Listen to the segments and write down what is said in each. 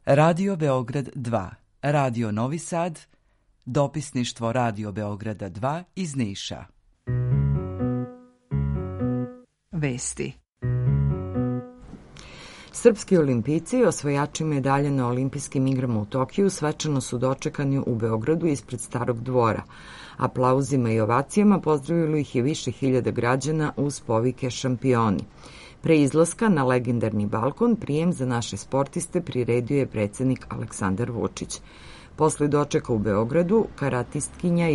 Radio Beograd 2, Radio Novi Sad, dopisništvo Radio Beograda 2 iz Niša. Vesti. Srpski olimpijci, osvajači medalje na olimpijskim igrama u Tokiju, svečano su dočekani u Beogradu ispred Starog dvora. Aplauzima i ovacijama pozdravilo ih je više hiljada građana uz povike šampioni. Pre izlaska na legendarni balkon prijem za naše sportiste priredio je predsjednik Aleksandar Vučić. Posle dočeka u Beogradu, karatistkinji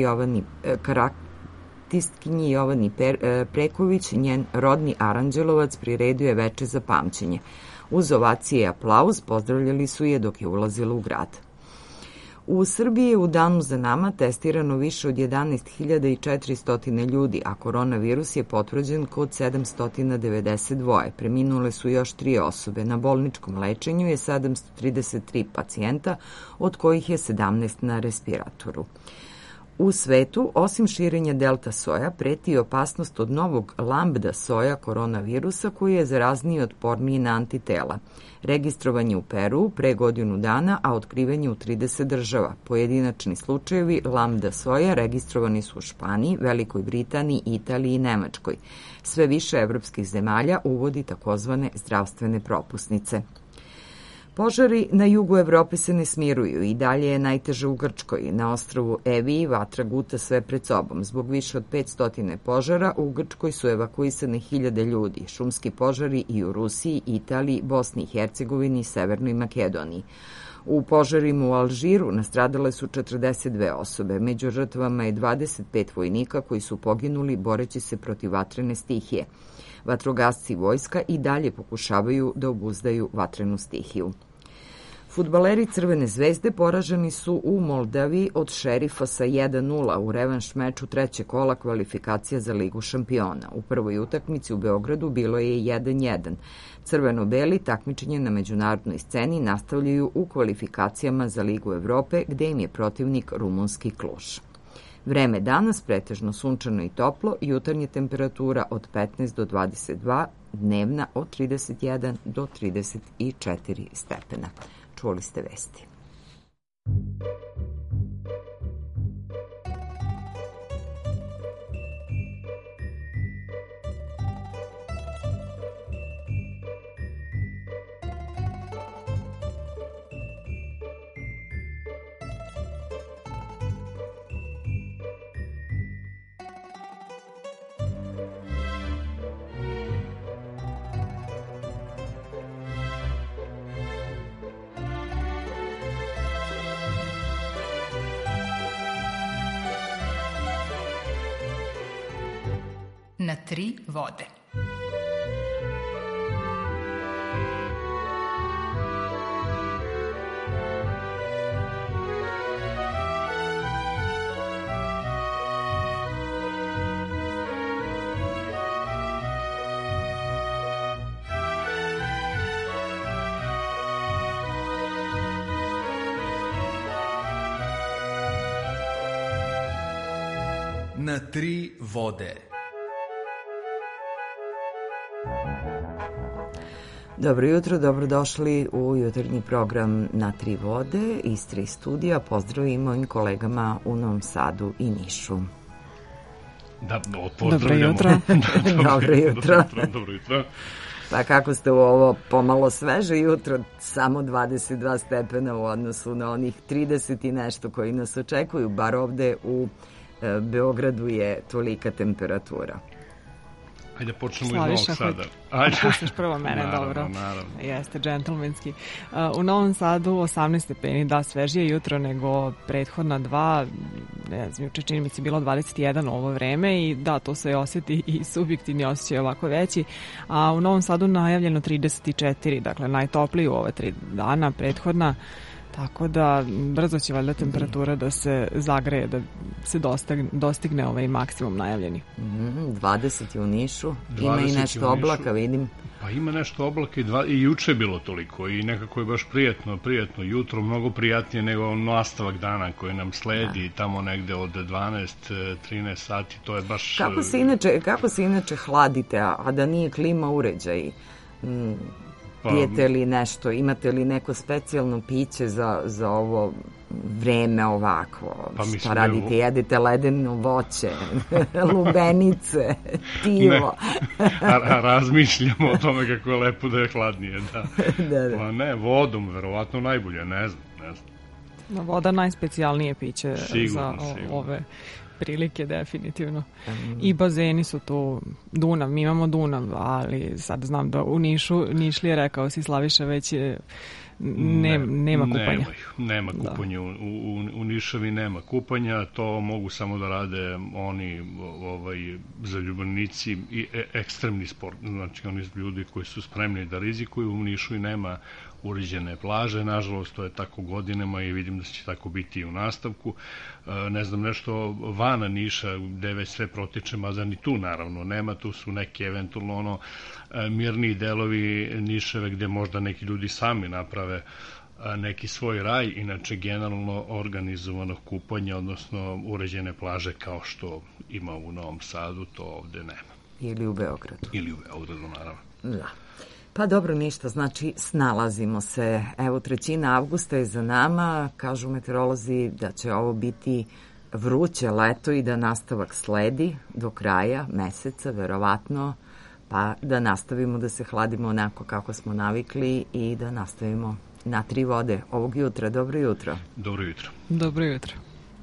Jovani Preković, njen rodni Aranđelovac, priredio je veče za pamćenje. Uz ovacije i aplauz pozdravljali su je dok je ulazila u grad. U Srbiji je u danu za nama testirano više od 11.400 ljudi, a koronavirus je potvrđen kod 792. Preminule su još 3 osobe. Na bolničkom lečenju je 733 pacijenta, od kojih je 17 na respiratoru. U svetu, osim širenja delta soja, preti opasnost od novog lambda soja koronavirusa koji je zarazniji i otporniji na antitela. Registrovan je u Peru pre godinu dana, a otkriven je u 30 država. Pojedinačni slučajevi lambda soja registrovani su u Španiji, Velikoj Britaniji, Italiji i Nemačkoj. Sve više evropskih zemalja uvodi takozvane zdravstvene propusnice. Požari na jugu Evrope se ne smiruju i dalje je najteže u Grčkoj. Na ostrvu Eviji vatra guta sve pred sobom. Zbog više od 500 požara u Grčkoj su evakuisane hiljade ljudi. Šumski požari i u Rusiji, Italiji, Bosni i Hercegovini i Severnoj Makedoniji. U požarima u Alžiru nastradale su 42 osobe. Među žrtvama je 25 vojnika koji su poginuli boreći se protiv vatrene stihije. Vatrogasci i vojska i dalje pokušavaju da obuzdaju vatrenu stihiju. Fudbaleri Crvene zvezde poraženi su u Moldaviji od Šerifa sa 1:0 u revanš meču trećeg kola kvalifikacija za Ligu šampiona. U prvoj utakmici u Beogradu bilo je 1:1. Crveno-beli takmičenje na međunarodnoj sceni nastavljaju u kvalifikacijama za Ligu Evrope, gde im je protivnik rumunski Kluž. Vreme danas pretežno sunčano i toplo, jutarnja temperatura od 15 do 22, dnevna od 31 do 34 stepena. Čuli ste vesti. Na 3 vode. Na 3 vode. Dobro jutro, dobrodošli u jutarnji program Na 3 vode iz 3 studija. Pozdrav i mojim kolegama u Novom Sadu i Nišu. Dobro jutro. Dobro jutro. Dobro jutro. Pa kako ste u ovo pomalo sveže jutro, samo 22 stepena u odnosu na onih 30 i nešto koji nas očekuju, bar ovde u Beogradu je tolika temperatura. Ajde, počnemo iz Novog Sada. Pustiš prvo mene, dobro. Naravno. Jeste, džentlmenski. U Novom Sadu 18 stepeni, da, svežije jutro nego prethodna dva, ne znam, juče čini mi se bilo 21 u ovo vreme i da, to se osjeti i subjektivni osjećaj ovako veći, a u Novom Sadu najavljeno 34, dakle najtopliji u ove 3 dana, prethodna. Tako da brzo će valjda temperatura da se zagreje, da se dostigne ovaj maksimum najavljeni. 20 je u Nišu, ima i nešto oblaka, vidim. Pa ima nešto oblaka i juče je bilo toliko i nekako je baš prijatno jutro, mnogo prijatnije nego nastavak dana koji nam sledi tamo negde od 12-13 sati, to je baš... Kako se inače hladite, a da nije klima uređaj? Pijete li nešto, imate li neko specijalno piće za ovo vreme ovako? Pa šta radite? Jedete ledeno voće, lubenice, pivo? Razmišljamo o tome kako je lepo da je hladnije, da. Da. Pa ne, vodom, verovatno najbolje, ne znam. Voda najspecijalnije piće sigurno. Ove prilike, definitivno. I bazeni su tu, Dunav, mi imamo Dunav, ali sad znam da u Nišu, Nišlije, rekao si Slaviša, već je nema kupanja. Nema kupanja, u Nišavi nema kupanja, to mogu samo da rade oni zaljubljenici i ekstremni sport, znači oni ljudi koji su spremni da rizikuju. U Nišu i nema uređene plaže, nažalost to je tako godinama i vidim da će tako biti i u nastavku. Ne znam nešto van Niša gde već sve protiče, mada ni tu naravno nema, tu su neki eventualno mirniji delovi Niševe gde možda neki ljudi sami naprave neki svoj raj, inače generalno organizovanog kupanja, odnosno uređene plaže kao što ima u Novom Sadu, to ovde nema. Ili u Beogradu. Ili u Beogradu, naravno. Da. Pa dobro, ništa, znači snalazimo se. Evo, 3. avgusta je za nama, kažu meteorolozi da će ovo biti vruće leto i da nastavak sledi do kraja meseca, verovatno, pa da nastavimo da se hladimo onako kako smo navikli i da nastavimo na 3 vode ovog jutra. Dobro jutro. Dobro jutro. Dobro jutro.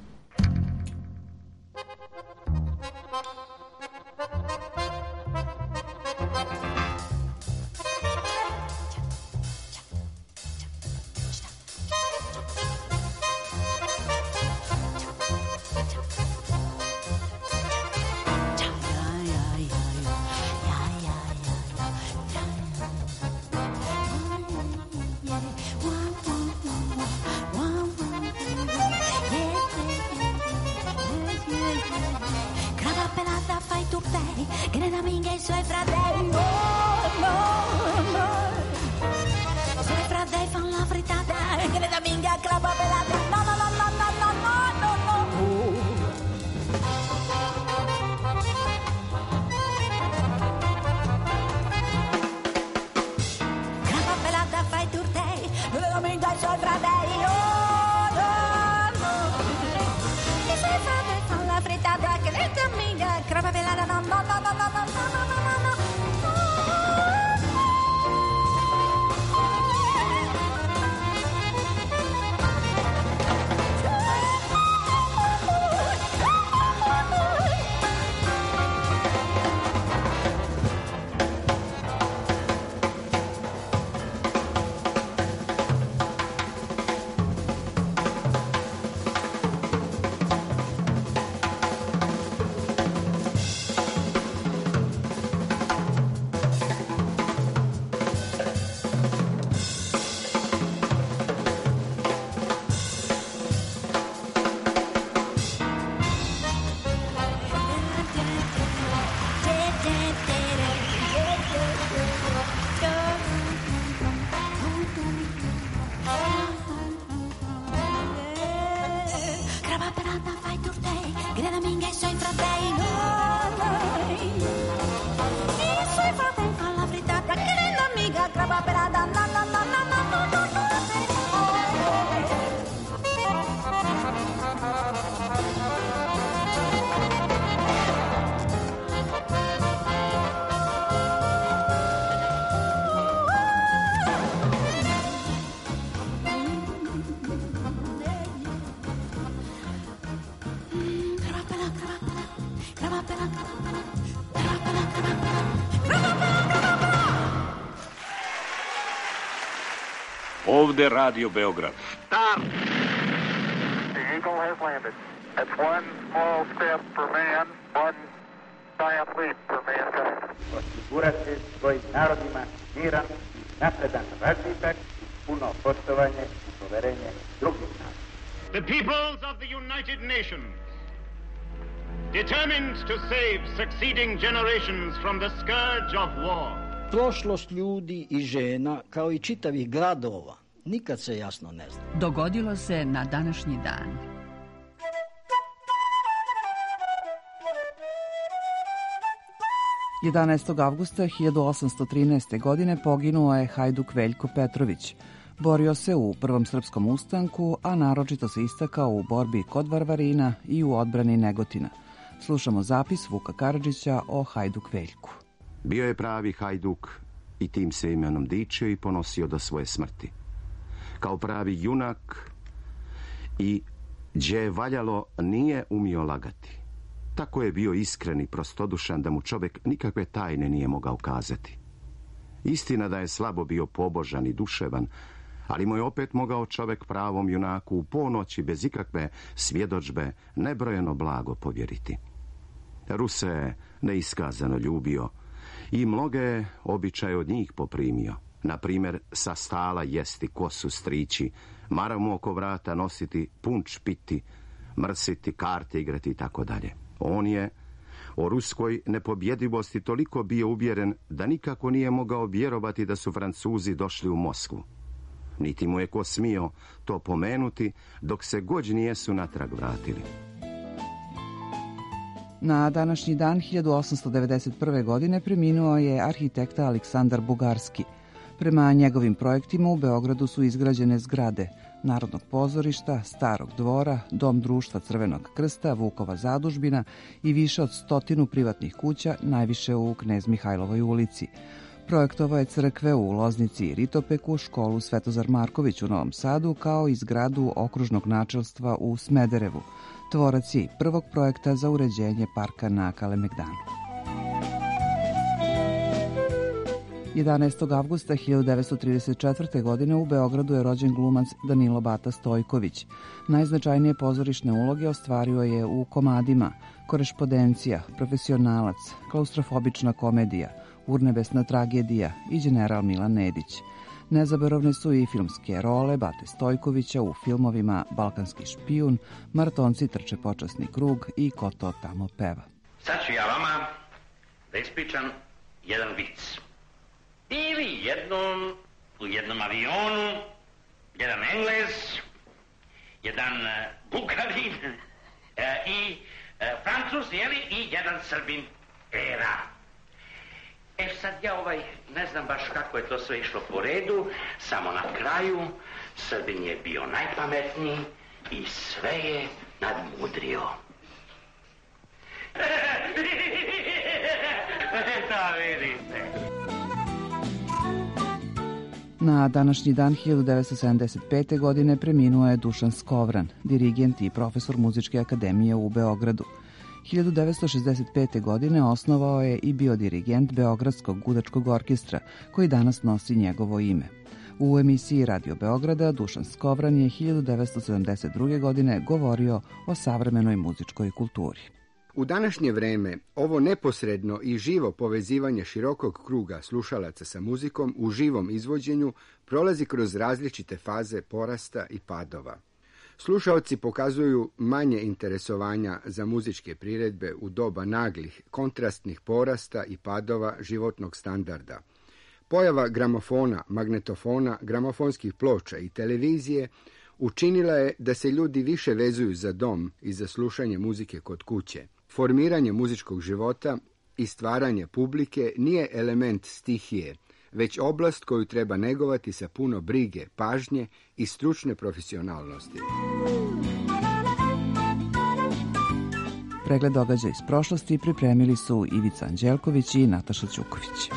Ovde Radio Beograd. Stop! The Eagle has landed. That's one small step for man, one giant leap for mankind. Osigurati svojim narodima miran, napredan razvitak, puno poštovanje i poverenje drugih naroda. The peoples of the United Nations, determined to save succeeding generations from the scourge of war. Prošlost ljudi i žena, kao i čitavih gradova, nikad se jasno ne zna. Dogodilo se na današnji dan. 11. avgusta 1813. godine poginuo je hajduk Veljko Petrović. Borio se u Prvom srpskom ustanku, a naročito se istakao u borbi kod Varvarina i u odbrani Negotina. Slušamo zapis Vuka Karadžića o hajduk Veljku. Bio je pravi hajduk i tim se imenom dičio i ponosio do svoje smrti. Kao pravi junak i gdje je valjalo nije umio lagati. Tako je bio iskren i prostodušan da mu čovjek nikakve tajne nije mogao kazati. Istina da je slabo bio pobožan i duševan, ali mu je opet mogao čovjek pravom junaku u ponoći bez ikakve svjedodžbe nebrojeno blago povjeriti. Ruse je neiskazano ljubio i mnoge običaje od njih poprimio. Na primjer, sa stala jesti kosu strići, maramu oko vrata nositi, punč piti, mrsiti, karte igrati i tako dalje. On je o ruskoj nepobjedivosti toliko bio uvjeren da nikako nije mogao vjerovati da su Francuzi došli u Moskvu. Niti mu je ko smio to pomenuti dok se gođ nijesu natrag vratili. Na današnji dan 1891. godine preminuo je arhitekta Aleksandar Bugarski. Prema njegovim projektima u Beogradu su izgrađene zgrade Narodnog pozorišta, Starog dvora, Dom društva Crvenog krsta, Vukova zadužbina i više od 100 privatnih kuća, najviše u Knez Mihajlovoj ulici. Projektovao je crkve u Loznici i Ritopeku, školu Svetozar Marković u Novom Sadu, kao i zgradu okružnog načelstva u Smederevu. Tvorac je prvog projekta za uređenje parka na Kalemegdanu. 11. avgusta 1934. godine u Beogradu je rođen glumac Danilo Bata Stojković. Najznačajnije pozorišne uloge ostvario je u Komadima, Korešpondencija, Profesionalac, Klaustrofobična komedija, Urnebesna tragedija i General Milan Nedić. Nezaboravne su i filmske role Bate Stojkovića u filmovima Balkanski špijun, Maratonci trče počasni krug i Ko to tamo peva. Sad ću ja vama da ispričam jedan vic. Bili u jednom avionu jedan Englez, jedan Bugarin i Francuz, i jedan Srbin era. Sad ja ne znam baš kako je to sve išlo po redu, samo na kraju Srbin je bio najpametniji i sve je nadmudrio. Da vidite. Na današnji dan 1975. godine preminuo je Dušan Skovran, dirigent i profesor Muzičke akademije u Beogradu. 1965. godine osnovao je i bio dirigent Beogradskog gudačkog orkestra, koji danas nosi njegovo ime. U emisiji Radio Beograda Dušan Skovran je 1972. godine govorio o savremenoj muzičkoj kulturi. U današnje vreme ovo neposredno i živo povezivanje širokog kruga slušalaca sa muzikom u živom izvođenju prolazi kroz različite faze porasta i padova. Slušaoci pokazuju manje interesovanja za muzičke priredbe u doba naglih, kontrastnih porasta i padova životnog standarda. Pojava gramofona, magnetofona, gramofonskih ploča i televizije učinila je da se ljudi više vezuju za dom i za slušanje muzike kod kuće. Formiranje muzičkog života i stvaranje publike nije element stihije, već oblast koju treba negovati sa puno brige, pažnje i stručne profesionalnosti. Pregled događaja iz prošlosti pripremili su Ivica Anđelković i Nataša Ćuković.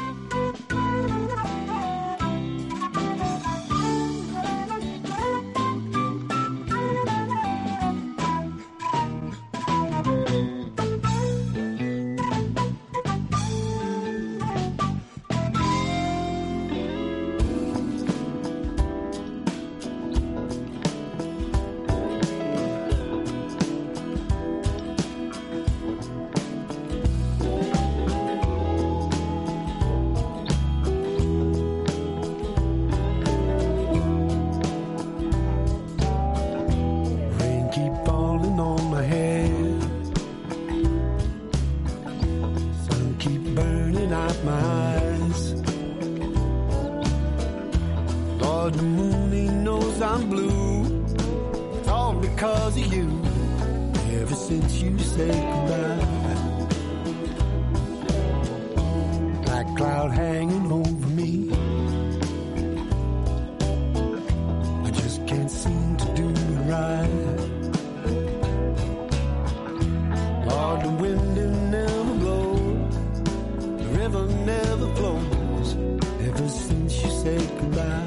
cloud hanging over me. I just can't seem to do it right. Lord, the wind never blows, the river never flows, ever since you said goodbye.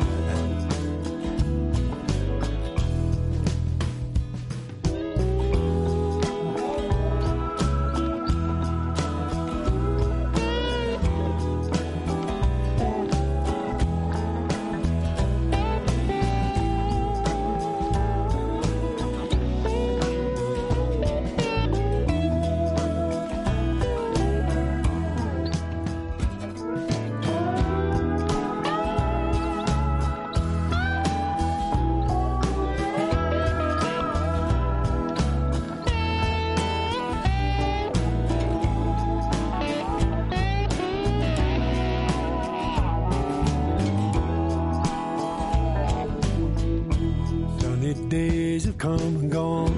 Days have come and gone.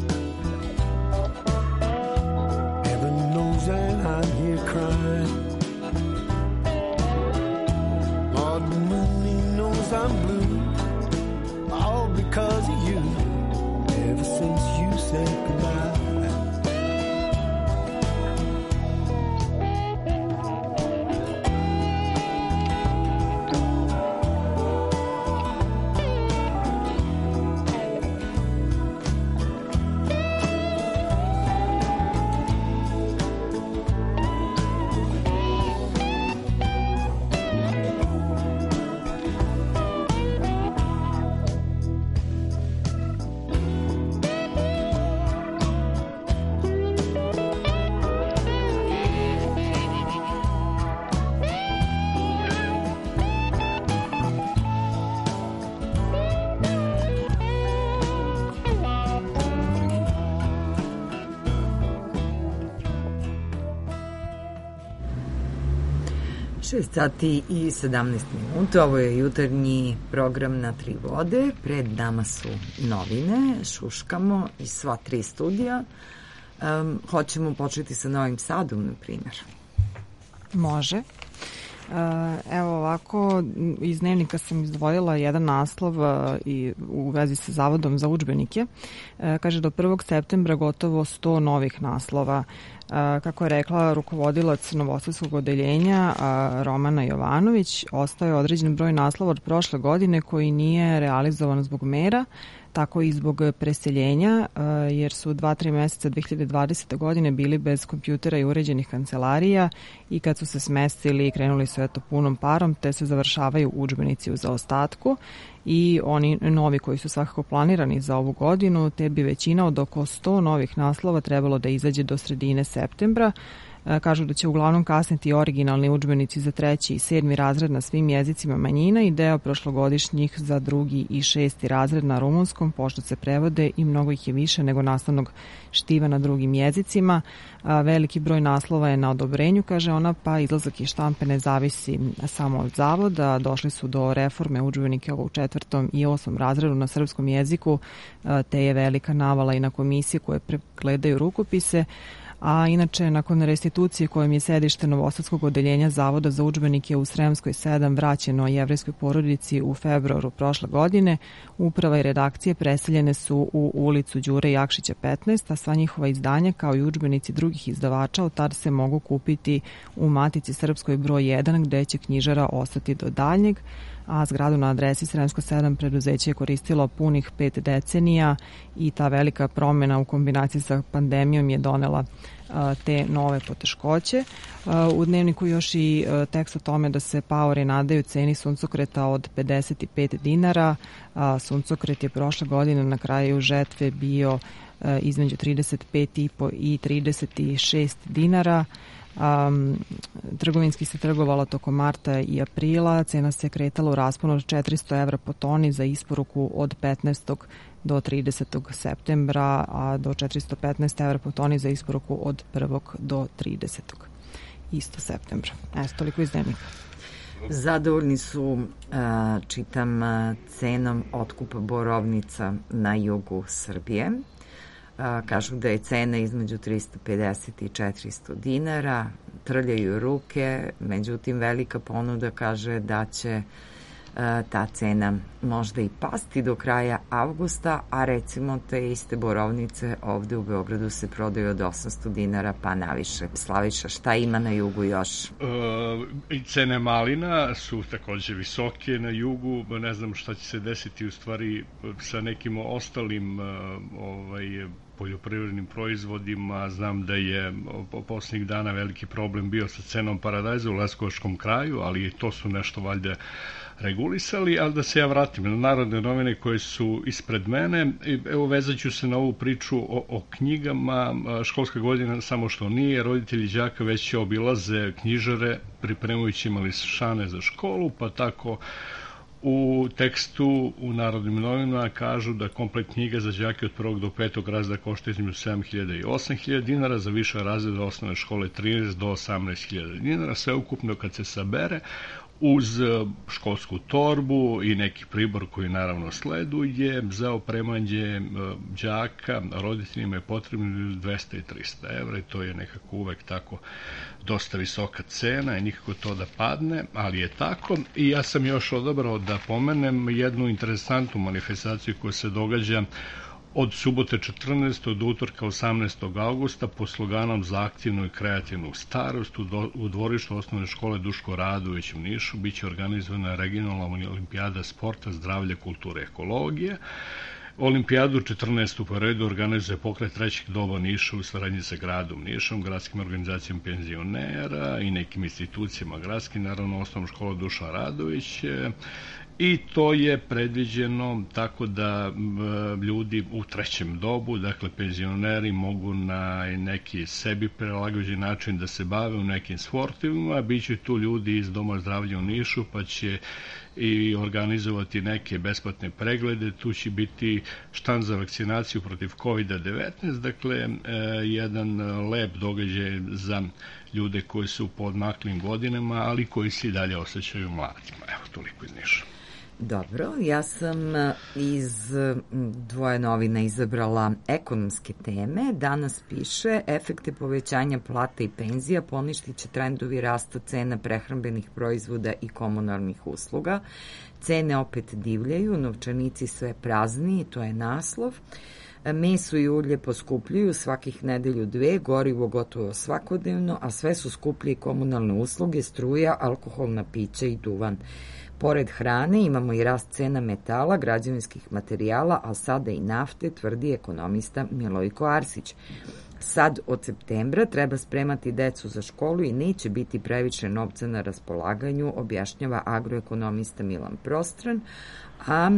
Heaven knows that I'm here crying. Lord, the moon, he knows I'm blue, all because of you, ever since you said goodbye. Šest sati i 17 minuta. Ovo je jutarnji program na Tri vode. Pred nama su novine. Šuškamo iz sva tri studija. Hoćemo početi sa Novim Sadom, na primjer. Može. Evo ovako, iz dnevnika sam izdvojila jedan naslov i u vezi sa Zavodom za udžbenike. Kaže da od 1. septembra gotovo 100 novih naslova. Kako je rekla rukovodilac novosadskog odeljenja Romana Jovanović, ostao je određen broj naslova od prošle godine koji nije realizovan zbog mera, tako i zbog preseljenja, jer su 2-3 meseca 2020. godine bili bez kompjutera i uređenih kancelarija i kad su se smestili i krenuli su eto punom parom, te se završavaju udžbenici u zaostatku i oni novi koji su svakako planirani za ovu godinu, te bi većina od oko 100 novih naslova trebalo da izađe do sredine septembra. Kažu da će uglavnom kasniti originalni udžbenici za 3. i 7. razred na svim jezicima manjina i deo prošlogodišnjih za 2. i 6. razred na rumunskom, pošto se prevode i mnogo ih je više nego nastavnog štiva na drugim jezicima. Veliki broj naslova je na odobrenju, kaže ona, pa izlazak iz štampe ne zavisi samo od zavoda. Došli su do reforme udžbenika u 4. i 8. razredu na srpskom jeziku, te je velika navala i na komisije koje pregledaju rukopise. A inače, nakon restitucije kojom je sedište novosadskog odeljenja Zavoda za udžbenike u Sremskoj 7 vraćeno jevrejskoj porodici u februaru prošle godine, uprava i redakcije preseljene su u ulicu Đure Jakšića 15, a sva njihova izdanja kao i udžbenici drugih izdavača od tada se mogu kupiti u Matici Srpskoj broj 1, gde će knjižara ostati do daljnjeg, a zgradu na adresi Sremsko 7 preduzeće je koristilo punih 5 decenija i ta velika promjena u kombinaciji sa pandemijom je donela te nove poteškoće. U dnevniku još i tekst o tome da se paori nadaju ceni suncokreta od 55 dinara. Suncokret je prošle godine na kraju žetve bio između 35,5 i 36 dinara. Trgovinski se trgovalo tokom marta i aprila. Cena se kretala u rasponu od 400 evra po toni za isporuku od 15. do 30. septembra, a do 415 evra po toni za isporuku od 1. do 30. isto septembra. Toliko iz dnevnika. Zadovoljni su, čitam, cenom otkupa borovnica na jugu Srbije. kažu da je cena između 350 i 400 dinara, trljaju ruke, međutim velika ponuda kaže da će ta cena možda i pasti do kraja avgusta, a recimo te iste borovnice ovde u Beogradu se prodaju od 800 dinara pa naviše. Slaviša, šta ima na jugu još? Cene malina su takođe visoke na jugu, ne znam šta će se desiti u stvari sa nekim ostalim poljoprivrednim proizvodima. Znam da je poslednjih dana veliki problem bio sa cenom paradajza u Leskovačkom kraju, ali to su nešto valjda regulisali, ali da se ja vratim na Narodne novine koje su ispred mene. Evo, vezat ću se na ovu priču o knjigama. Školska godina samo što nije, roditelji đaka već obilaze knjižare pripremajući mališane za školu, pa tako u tekstu u Narodnim novinama kažu da komplet knjiga za đake od 1. do 5. razreda košta između 7.000 i 8.000 dinara, za više razreda osnovne škole 13 do 18.000 dinara, sve ukupno kad se sabere uz školsku torbu i neki pribor koji naravno sleduje, za opremanje đaka roditeljima je potrebno 200 i 300 evra i to je nekako uvek tako dosta visoka cena i nikako to da padne, ali je tako. I ja sam još odabrao da pomenem jednu interesantnu manifestaciju koja se događa od subote 14. do utorka 18. augusta pod sloganom za aktivnu i kreativnu starost u dvorištu osnovne škole Duško Radović u Nišu biće organizovana regionalna olimpijada sporta, zdravlja, kulture i ekologije. Olimpijadu 14. po redu organizuje pokret trećeg doba Niša u saradnji sa gradom Nišom, gradskim organizacijama penzionera i nekim institucijama gradskim, naravno osnovnom škola Dušan Radović. I to je predviđeno tako da ljudi u trećem dobu, dakle penzioneri, mogu na neki sebi prilagođen način da se bave u nekim sportovima. Biće tu ljudi iz Doma zdravlja u Nišu, pa će i organizovati neke besplatne preglede. Tu će biti štand za vakcinaciju protiv COVID-19, dakle jedan lep događaj za ljude koji su po odmaklim godinama, ali koji se i dalje osjećaju mladima. Evo, toliko iz Niša. Dobro, ja sam iz dvoje novina izabrala ekonomske teme. Danas piše: efekte povećanja plata i penzija poništit će trendovi rasta cena prehrambenih proizvoda i komunalnih usluga. Cene opet divljaju, novčanici sve prazniji, to je naslov. Meso i ulje poskupljuju svakih nedelju dve, gorivo gotovo svakodnevno, a sve su skuplje i komunalne usluge, struja, alkoholna pića i duvan. Pored hrane imamo i rast cena metala, građevinskih materijala, a sada i nafte, tvrdi ekonomista Milojko Arsić. Sad od septembra treba spremati decu za školu i neće biti previše novca na raspolaganju, objašnjava agroekonomista Milan Prostran, a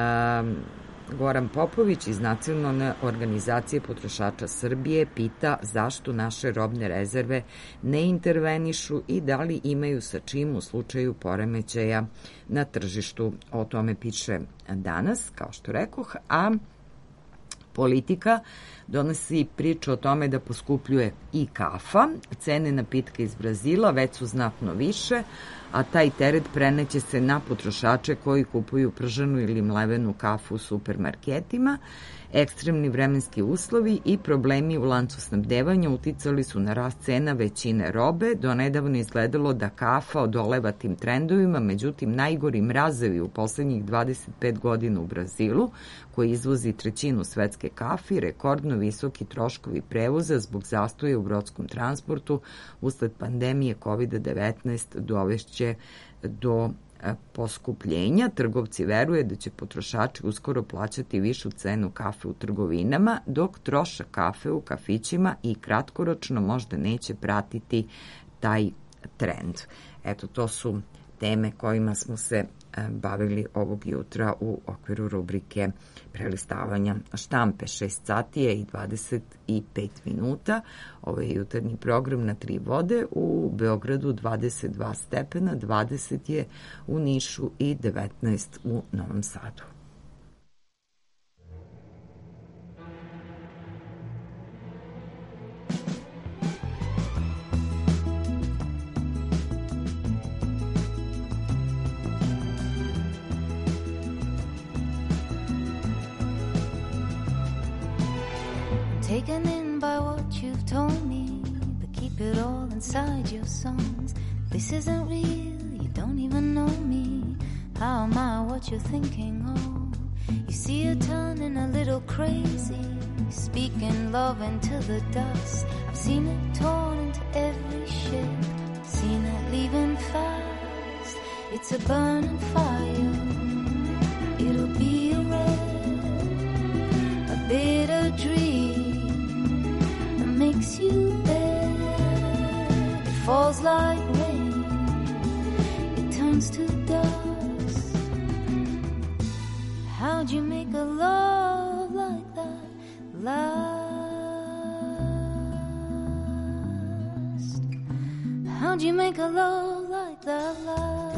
Goran Popović iz Nacionalne organizacije potrošača Srbije pita zašto naše robne rezerve ne intervenišu i da li imaju sa čim u slučaju poremećaja na tržištu. O tome piše Danas, kao što rekoh, a Politika donosi priču o tome da poskupljuje i kafa. Cene napitka iz Brazila već su znatno više, a taj teret preneće se na potrošače koji kupuju prženu ili mlevenu kafu u supermarketima. Ekstremni vremenski uslovi i problemi u lancu snabdevanja uticali su na rast cena većine robe. Do nedavno izgledalo da kafa odoleva tim trendovima, međutim najgori mrazevi u poslednjih 25 godina u Brazilu, koji izvozi trećinu svetske kafe, rekordno visoki troškovi prevoza zbog zastoja u brodskom transportu usled pandemije COVID-19 dovešće do poskupljenja. Trgovci veruje da će potrošači uskoro plaćati višu cenu kafe u trgovinama, dok trošak kafe u kafićima i kratkoročno možda neće pratiti taj trend. Eto, to su teme kojima smo se bavili ovog jutra u okviru rubrike prelistavanja štampe. 6 sati je i 25 minuta. Ovo je jutarnji program na 3 vode. U Beogradu 22 stepena, 20 je u Nišu i 19 u Novom Sadu. taken in by what you've told me, but keep it all inside your songs. This isn't real, you don't even know me. How am I what you're thinking of? You see you're turning a little crazy, speaking love into the dust. I've seen it torn into every ship, seen it leaving fast. It's a burning fire, it'll be a red, a bitter dream that makes you bad. It falls like rain, it turns to dust. How'd you make a love like that last? How'd you make a love like that last?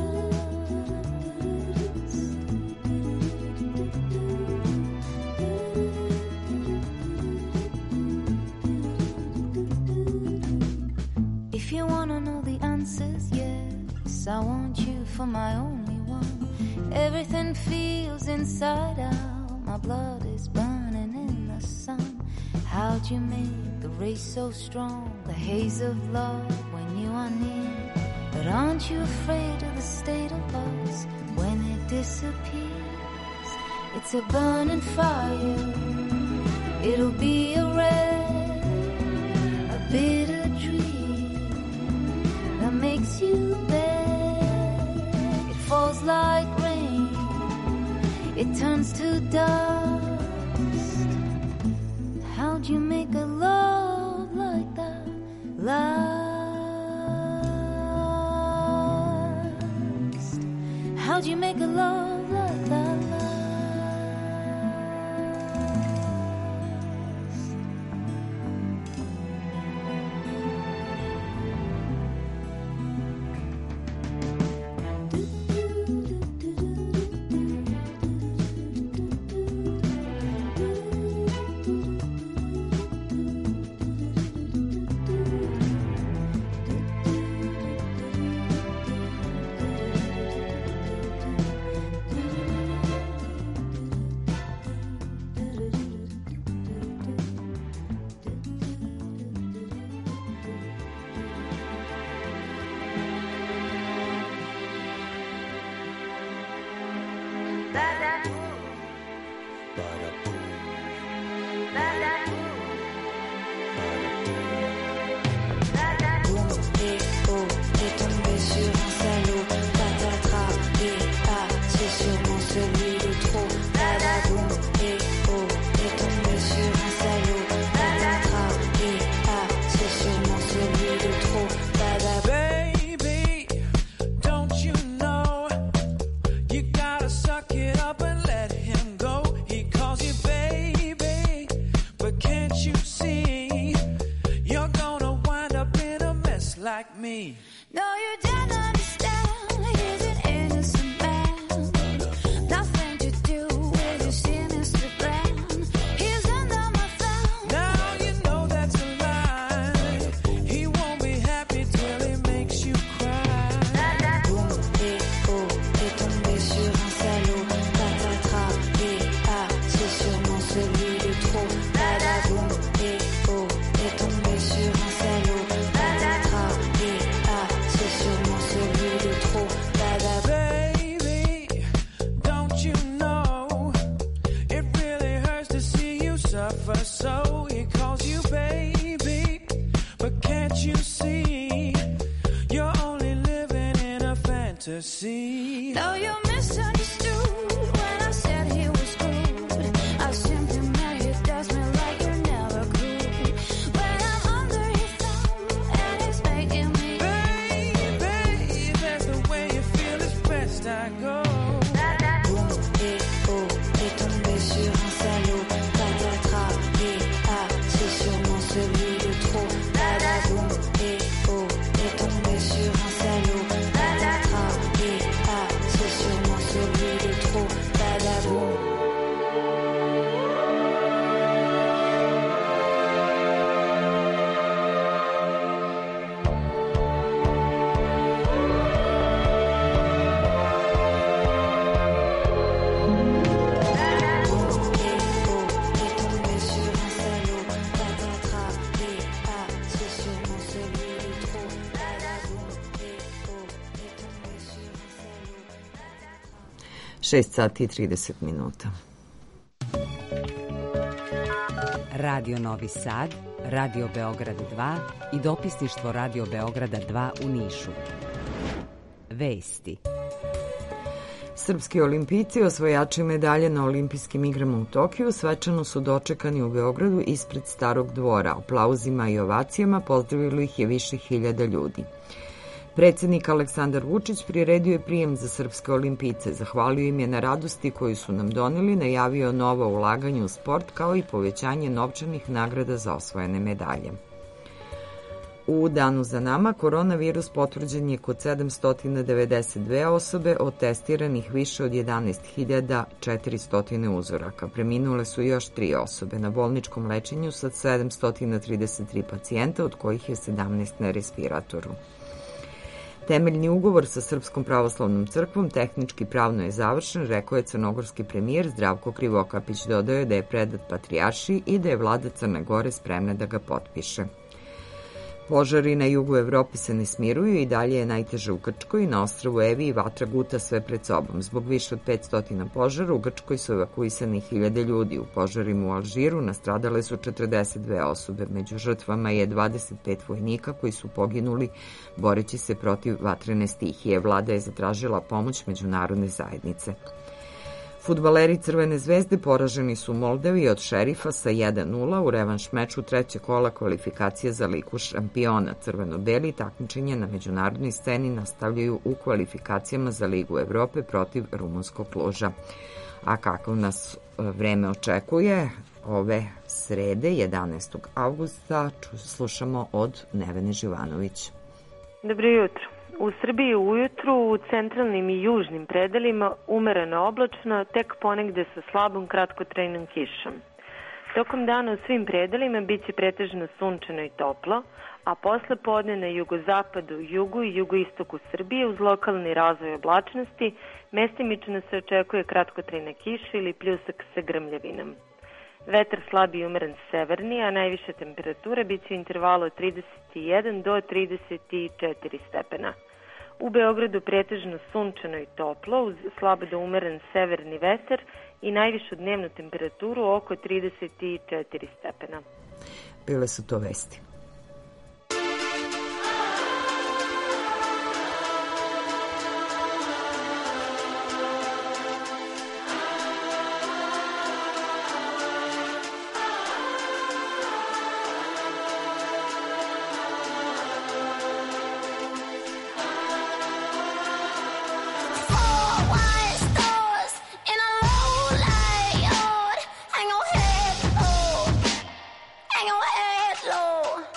If you wanna know the answers, yes, I want you for my only one. Everything feels inside out, my blood is burning in the sun. How'd you make the race so strong, the haze of love when you are near? But aren't you afraid of the state of us when it disappears? It's a burning fire, it'll be a red, a bitter dream that makes you bad. It falls like rain, it turns to dust. How'd you make a love like that last? How'd you make a love like that last? Like me. No, you don't understand. He's an innocent man. Nothing to do with your sinister plan. He's under my thumb. Now you know that's a lie. He won't be happy till he makes you cry. Boum et oh, t'es tombé sur un salaud. Patatras et ah, c'est sûrement celui de trop. Boum et oh, t'es tombé sur un salaud. So he calls you baby, but can't you see you're only living in a fantasy? No, you misunderstood when I said he was good. I simply meant he does me like you never could. When I'm under his thumb and he's making me, baby, that's the way you feel, it's best I go. Boum et oh, t'es tombé sur un salaud. Patatras et ah, c'est sûrement celui de trop. Boum et oh, t'es tombé sur un salaud. Patatras et ah, c'est sûrement 6 sati i 30 minuta. Radio Novi Sad, Radio Beograd 2 i dopisništvo Radio Beograda 2 u Nišu. Vesti. Srpski olimpijci, osvojači medalje na olimpijskim igrama u Tokiju, svečano su dočekani u Beogradu ispred Starog dvora. Aplauzima i ovacijama pozdravilo ih je više hiljada ljudi. Predsednik Aleksandar Vučić priredio je prijem za srpske olimpijce, zahvalio im je na radosti koju su nam doneli, najavio novo ulaganje u sport kao i povećanje novčanih nagrada za osvojene medalje. U danu za nama koronavirus potvrđen je kod 792 osobe, od testiranih više od 11.400 uzoraka. Preminule su još 3 osobe. Na bolničkom lečenju sa 733 pacijenta, od kojih je 17 na respiratoru. Temeljni ugovor sa Srpskom pravoslavnom crkvom tehnički pravno je završen, rekao je crnogorski premijer Zdravko Krivokapić. Dodao je da je predat patrijaršiji i da je vlada Crne Gore spremna da ga potpiše. Požari na jugu Evrope se ne smiruju i dalje je najteže u Grčkoj. Na ostrvu Evi vatra guta sve pred sobom. Zbog više od 500 požara u Grčkoj su evakuisani 1000 ljudi. U požarima u Alžiru nastradale su 42 osobe. Među žrtvama je 25 vojnika koji su poginuli boreći se protiv vatrene stihije. Vlada je zatražila pomoć međunarodne zajednice. Fudbaleri Crvene zvezde poraženi su u Moldavi od Šerifa sa 1:0 u revanš meču trećeg kola kvalifikacije za Ligu šampiona. Crveno-beli takmičenje na međunarodnoj sceni nastavljaju u kvalifikacijama za Ligu Evrope protiv rumunskog Kluža. A kako nas vreme očekuje ove srede, 11. avgusta, slušamo od Nevene Živanović. Dobro jutro. U Srbiji ujutru u centralnim i južnim predelima umereno oblačno, tek ponegde sa slabom kratkotrajnom kišom. Tokom dana u svim predelima biće pretežno sunčano i toplo, a posle podne na jugozapadu, jugu i jugoistoku Srbije uz lokalni razvoj oblačnosti mestimično se očekuje kratkotrajna kiša ili pljusak sa grmljavinom. Vetar slab i umeren severni, a najviša temperatura biće u intervalu od 31 do 34 stepena. U Beogradu pretežno sunčano i toplo uz slabo do umeren severni vetar i najvišu dnevnu temperaturu oko 34 stepena. Bile su to vesti. Hang your head low.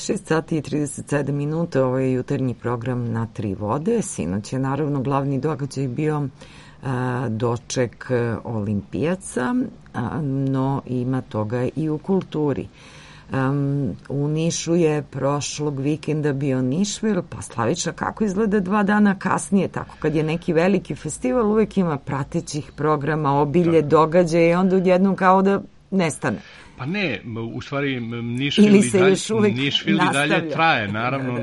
6 sati i 37 minuta, ovo je jutarnji program Na tri vode. Sinoć je naravno glavni događaj bio doček olimpijaca, no ima toga i u kulturi. U Nišu je prošlog vikenda bio Nišvil, pa Slavića, kako izgleda 2 dana kasnije, tako kad je neki veliki festival, uvek ima pratećih programa, obilje, događaje i onda odjednom kao da nestane. Pa ne, u stvari Nišvil i dalje traje, naravno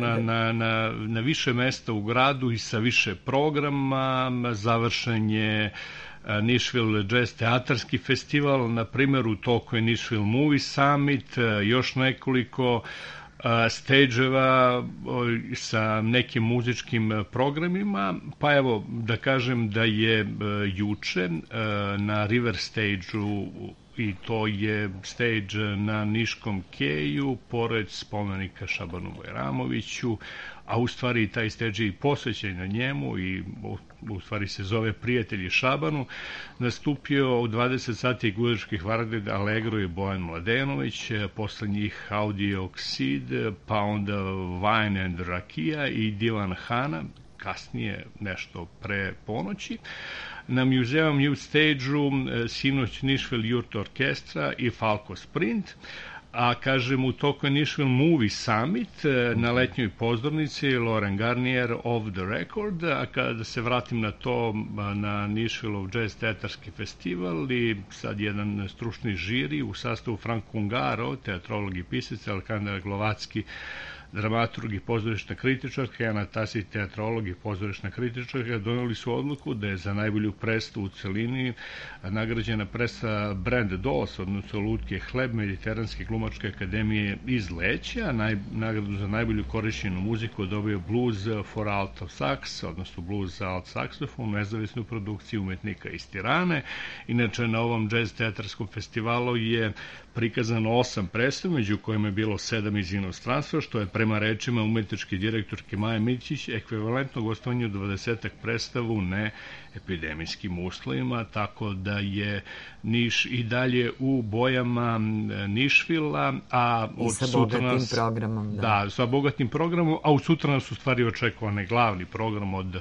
na više mesta u gradu i sa više programa. Završen je Nišvil Jazz teatarski festival, na primjer u toku je Nišvil Movie Summit, još nekoliko stage-eva sa nekim muzičkim programima, pa evo da kažem da je juče na River Stage-u, i to je stage na Niškom keju, pored spomenika Šabanu Bajramoviću, a u stvari taj stage je i posvećen na njemu i u stvari se zove Prijatelji Šabanu, nastupio u 20 sati Gudački kvartet Allegro i Bojan Mladenović, posle njih Audio Oxid, pa onda Wine and Rakija i Divan Hana, kasnije nešto pre ponoći. Na Museum Youth Stage-u sinoć Nišvil Youth Orkestra i Falco Sprint, a kažem u toku je Nišvil Movie Summit na letnjoj pozornici Lauren Garnier Off the Record, a kada se vratim na to, na Nišvilov jazz teatarski festival i sad jedan stručni žiri u sastavu Frank Ungaro, teatrolog i pisac, Alekandar Glovacki, dramaturg i pozorišna kritičarka, Jana Tasić, teatrolog i pozorišna kritičarka, doneli su odluku da je za najbolju predstavu u celini nagrađena predstava Brand Dos, odnosno Lutke Hleb, Mediteranske glumačke akademije iz Leća. Nagradu za najbolju korišćenu muziku dobio Blues for Alto Sax, odnosno Blues za alt saksofon, nezavisnu produkciju umetnika iz Tirane. Inače, na ovom jazz teatarskom festivalu je prikazano 8 predstava, među kojima je bilo 7 iz inostranstva, što je prema rečima umetničke direktorke Maje Mićić ekvivalentno gostovanju 20 predstava u neepidemijskim uslovima, tako da je Niš i dalje u bojama Nišvila, a i sa bogatim programom. Da, sa bogatim programom, a od sutra nas u stvari očekovane glavni program od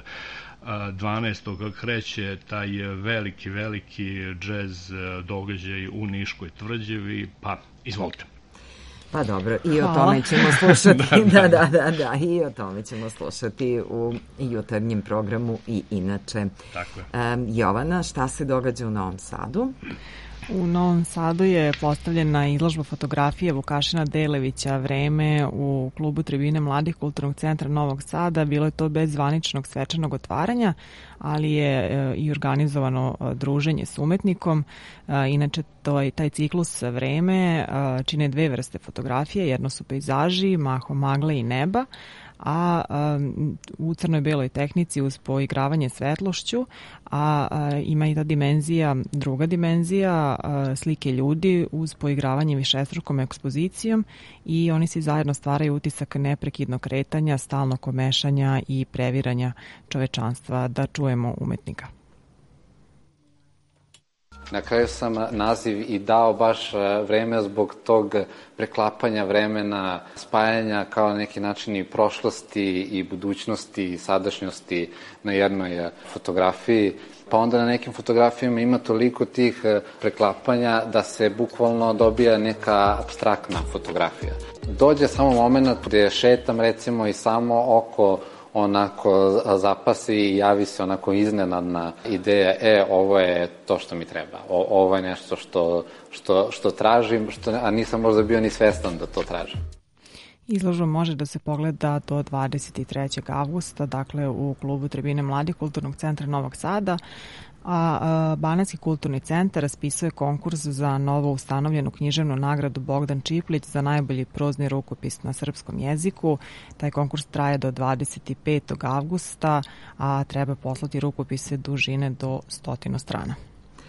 12. kreće taj veliki džez događaj u Niškoj tvrđavi, pa izvolite. Pa dobro, i o tome ćemo slušati. Da, i o tome ćemo slušati u jutarnjem programu i inače. Tako je. Jovana, šta se događa u Novom Sadu? U Novom Sadu je postavljena izložba fotografije Vukašina Delevića Vreme u klubu Tribine mladih Kulturnog centra Novog Sada. Bilo je to bez zvaničnog svečanog otvaranja, ali je i organizovano druženje s umetnikom. Inače, taj ciklus Vreme čine 2 vrste fotografije. Jedno su pejzaži, mahom magle i neba, a u crnoj beloj tehnici uz poigravanje svetlošću, a ima i ta dimenzija, druga dimenzija, slike ljudi uz poigravanje višestrukom ekspozicijom i oni svi zajedno stvaraju utisak neprekidnog kretanja, stalnog komešanja i previranja čovečanstva. Da čujemo umetnika. Na kraju sam naziv i dao baš Vreme zbog tog preklapanja vremena, spajanja kao neki način i prošlosti i budućnosti i sadašnjosti na jednoj fotografiji. Pa onda na nekim fotografijama ima toliko tih preklapanja da se bukvalno dobija neka apstraktna fotografija. Dođe samo moment gde šetam recimo i samo oko onako zapasi i javi se onako iznenadna ideja, ovo je to što mi treba, ovo je nešto što tražim, a nisam možda bio ni svestan da to tražim. Izložba može da se pogleda do 23. avgusta, dakle u klubu Tribine mladih Kulturnog centra Novog Sada, a Banatski kulturni centar raspisuje konkurs za novo ustanovljenu književnu nagradu Bogdan Čiplić za najbolji prozni rukopis na srpskom jeziku. Taj konkurs traje do 25. avgusta, a treba poslati rukopise dužine do 100 strana.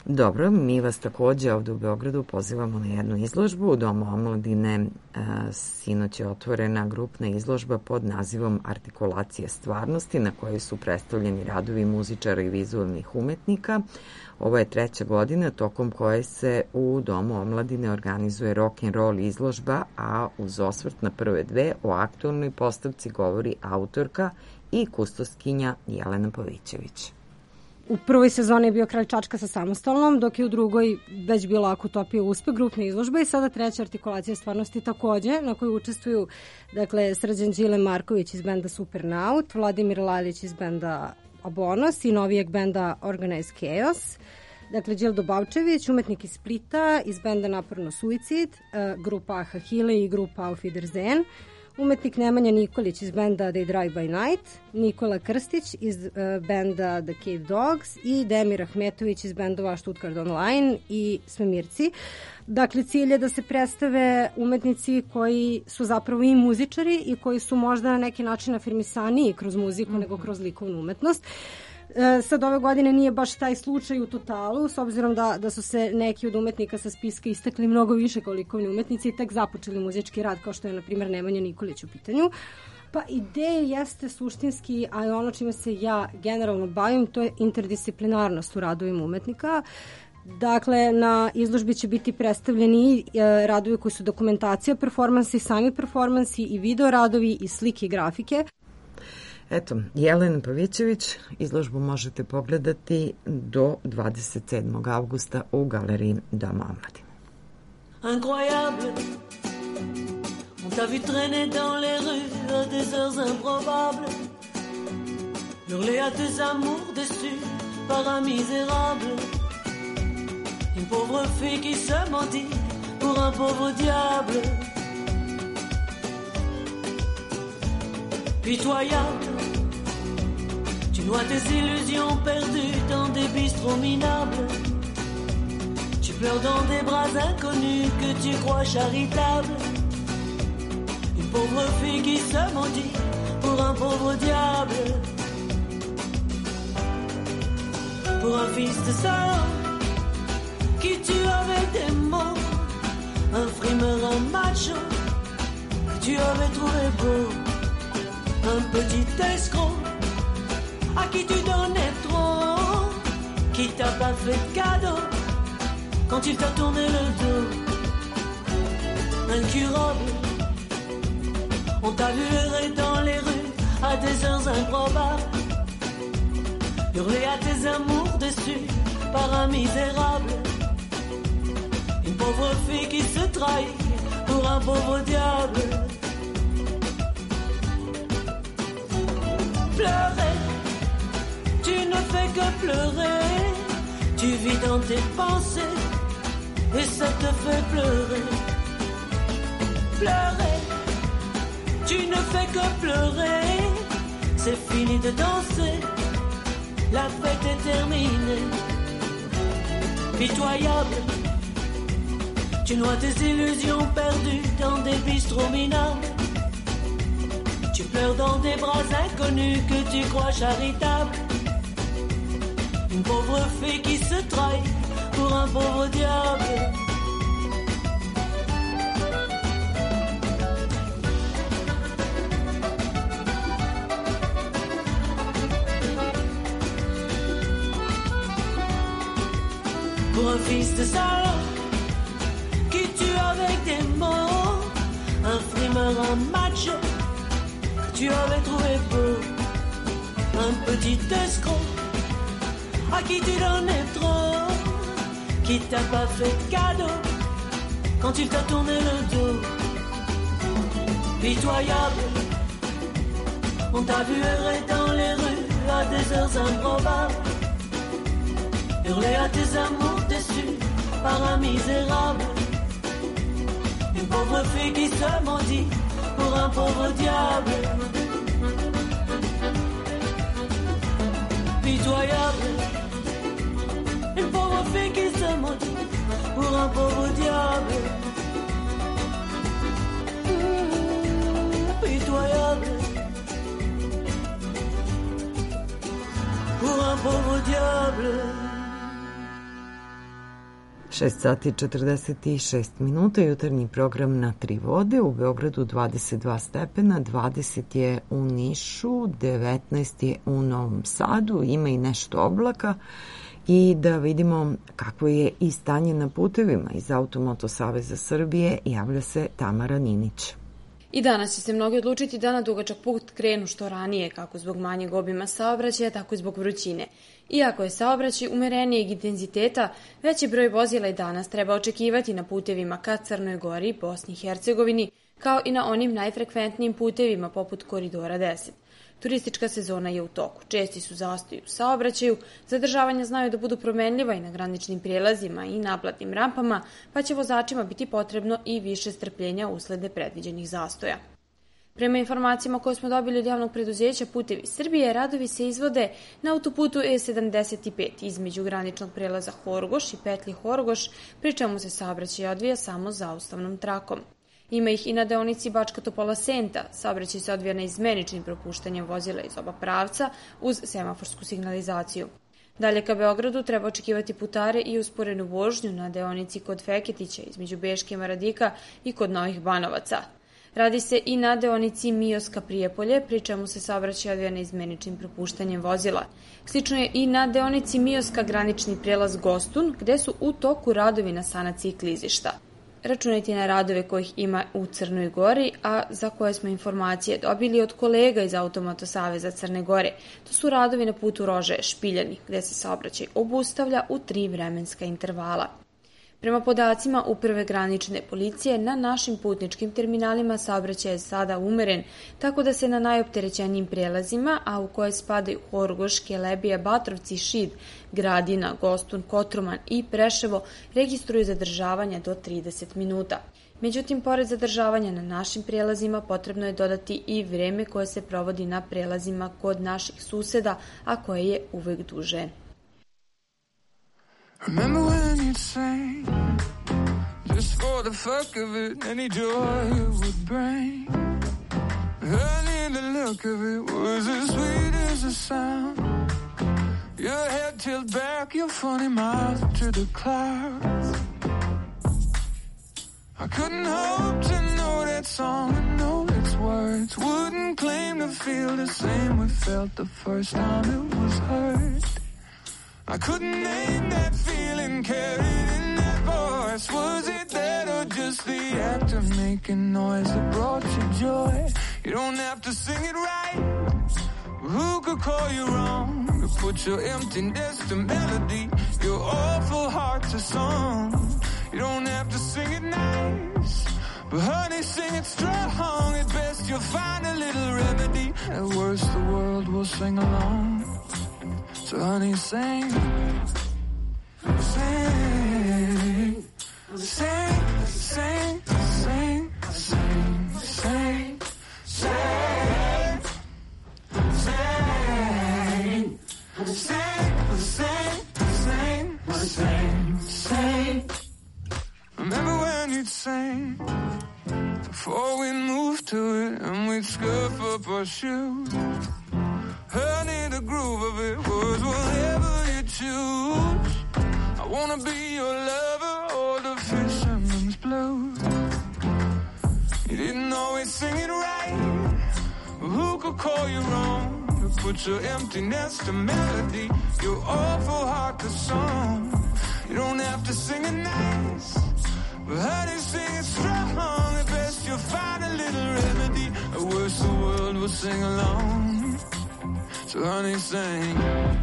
Dobro, mi vas takođe ovde u Beogradu pozivamo na jednu izložbu. U Domu omladine sinoć je otvorena grupna izložba pod nazivom Artikulacije stvarnosti, na kojoj su predstavljeni radovi muzičara i vizualnih umetnika. Ovo je 3. godina tokom koje se u Domu omladine organizuje rock'n'roll izložba, a uz osvrt na prve dve o aktualnoj postavci govori autorka i kustoskinja Jelena Pavićević. U prvoj sezoni je bio Kralj Čačka sa samostalnom, dok je u drugoj već bila Akutopija uspeh, grupna izložba, i sada 3. Artikulacija stvarnosti takođe, na kojoj učestvuju Srđan Đile Marković iz benda Supernaut, Vladimir Lalić iz benda Abonos i novijeg benda Organized Chaos. Đildo Bavčević, umetnik iz Splita, iz benda Naporno Suicid, grupa Ahahile i grupa Auf Wiedersehen, umetnik Nemanja Nikolić iz benda They Drive by Night, Nikola Krstić iz benda The Cave Dogs i Demir Ahmetović iz bendova Stuttgart Online i Svemirci. Cilj je da se predstave umetnici koji su zapravo i muzičari i koji su možda na neki način afirmisaniji kroz muziku nego kroz likovnu umetnost. Sad ove godine nije baš taj slučaj u totalu, s obzirom da su se neki od umetnika sa spiska istakli mnogo više kao likovni umetnici i tek započeli muzički rad, kao što je, na primjer, Nemanja Nikolić u pitanju. Pa ideja jeste suštinski, a je ono čime se ja generalno bavim, to je interdisciplinarnost u radovima umetnika. Na izložbi će biti predstavljeni radovi koji su dokumentacija performansi, sami performansi i video radovi i slike i grafike. Eto, Jelena Pavićević, izložbu možete pogledati do 27. avgusta u galeriji Doma omladine. Incroyable, on t'a vu traîner dans les rues à des heures improbables, hurler à tes amours déçus par un misérable, une pauvre fille qui se mentit pour un pauvre diable. Pitoyable, tu noies tes illusions perdues dans des bistrots minables. Tu pleures dans des bras inconnus que tu crois charitables. Une pauvre fille qui se maudit pour un pauvre diable. Pour un fils de salaud qui tue avec des mots, un frimeur, un macho que tu avais trouvé beau. Un petit escroc à qui tu donnais trop, qui t'a pas fait de cadeau quand il t'a tourné le dos. Incurable, on t'a vu errer dans les rues à des heures improbables, hurler à tes amours déçus par un misérable. Une pauvre fille qui se trahit pour un pauvre diable. Pleurer, tu ne fais que pleurer, tu vis dans tes pensées et ça te fait pleurer. Pleurer, tu ne fais que pleurer, c'est fini de danser, la fête est terminée. Pitoyable, tu noies tes illusions perdues dans des bistrots minables. Tu pleures dans des bras inconnus que tu crois charitables. Une pauvre fille qui se trahit pour un pauvre diable. Pour un fils de salaud qui tue avec des mots, un frimeur, un macho tu avais trouvé beau, un petit escroc à qui tu donnais trop, qui t'a pas fait de cadeau quand il t'a tourné le dos. Pitoyable, on t'a vu errer dans les rues à des heures improbables, hurler à tes amours déçus par un misérable. Une pauvre fille qui se maudit pour un pauvre diable. Pitoyable, une pauvre fille qui se maudit pour un pauvre diable. Pitoyable, pour un pauvre diable. 6 sati i 46 minuta, jutarnji program na 3 vode, u Beogradu 22 stepena, 20 je u Nišu, 19 je u Novom Sadu, ima i nešto oblaka. I da vidimo kako je i stanje na putevima. Iz Automoto Saveza Srbije javlja se Tamara Ninić. I danas će se mnogi odlučiti da na dugačak put krenu što ranije, kako zbog manjeg obima saobraćaja, tako i zbog vrućine. Iako je saobraćaj umerenijeg intenziteta, veći broj vozila i danas treba očekivati na putevima ka Crnoj Gori, Bosni i Hercegovini, kao i na onim najfrekventnijim putevima poput Koridora 10. Turistička sezona je u toku. Česti su zastoji u saobraćaju, zadržavanja znaju da budu promenljiva i na graničnim prijelazima i naplatnim rampama, pa će vozačima biti potrebno i više strpljenja uslede predviđenih zastoja. Prema informacijama koje smo dobili od javnog preduzeća Putevi Srbije, radovi se izvode na autoputu E75 između graničnog prelaza Horgoš i petlji Horgoš, pri čemu se saobraćaj odvija samo zaustavnom trakom. Ima ih i na deonici Bačka Topola-Senta, saobraćaj se odvija na izmeničnim propuštanjem vozila iz oba pravca uz semaforsku signalizaciju. Dalje ka Beogradu treba očekivati putare i usporenu vožnju na deonici kod Feketića između Beške i Maradika i kod Novih Banovaca. Radi se i na deonici Mioska-Prijepolje, pri čemu se saobraćaj odvija na izmeničnim propuštanjem vozila. Slično je i na deonici Mioska granični prelaz Gostun, gde su u toku radovi na sanaciji klizišta. Računajte na radove kojih ima u Crnoj Gori, a za koje smo informacije dobili od kolega iz Automoto Saveza Crne Gore. To su radovi na putu Rožaje-Špiljani, gde se saobraćaj obustavlja u 3 vremenska intervala. Prema podacima Uprave granične policije, na našim putničkim terminalima saobraćaj je sada umeren, tako da se na najopterećenijim prelazima, a u koje spadaju Horgoš, Kelebija, Batrovci, Šid, Gradina, Gostun, Kotroman i Preševo, registruju zadržavanja do 30 minuta. Međutim, pored zadržavanja na našim prelazima, potrebno je dodati i vreme koje se provodi na prelazima kod naših suseda, a koje je uvek duže. Remember when you'd sing, just for the fuck of it, any joy it would bring. Honey, the look of it was as sweet as the sound. Your head tilted back, your funny mouth to the clouds. I couldn't hope to know that song and know its words. Wouldn't claim to feel the same we felt the first time it was heard. I couldn't name that feeling carried in that voice. Was it that or just the act of making noise that brought you joy? You don't have to sing it right. Who could call you wrong? To put your emptiness to melody, your awful heart to song. You don't have to sing it nice, but honey, sing it strong. At best you'll find a little remedy. At worst the world will sing along. So honey, sing, sing, sing, sing, sing, sing, sing, sing, sing, sing, sing, sing. Remember when you'd sing before we moved to it and we'd scuff up our shoes. Honey, the groove of it was whatever you choose. I wanna be your lover or the fisherman's blues. You didn't always sing it right. Who could call you wrong? To put your emptiness to melody, your awful heart to song. You don't have to sing it nice, but honey, sing it strong. At best you'll find a little remedy. At worst the world will sing along. So honey, sing,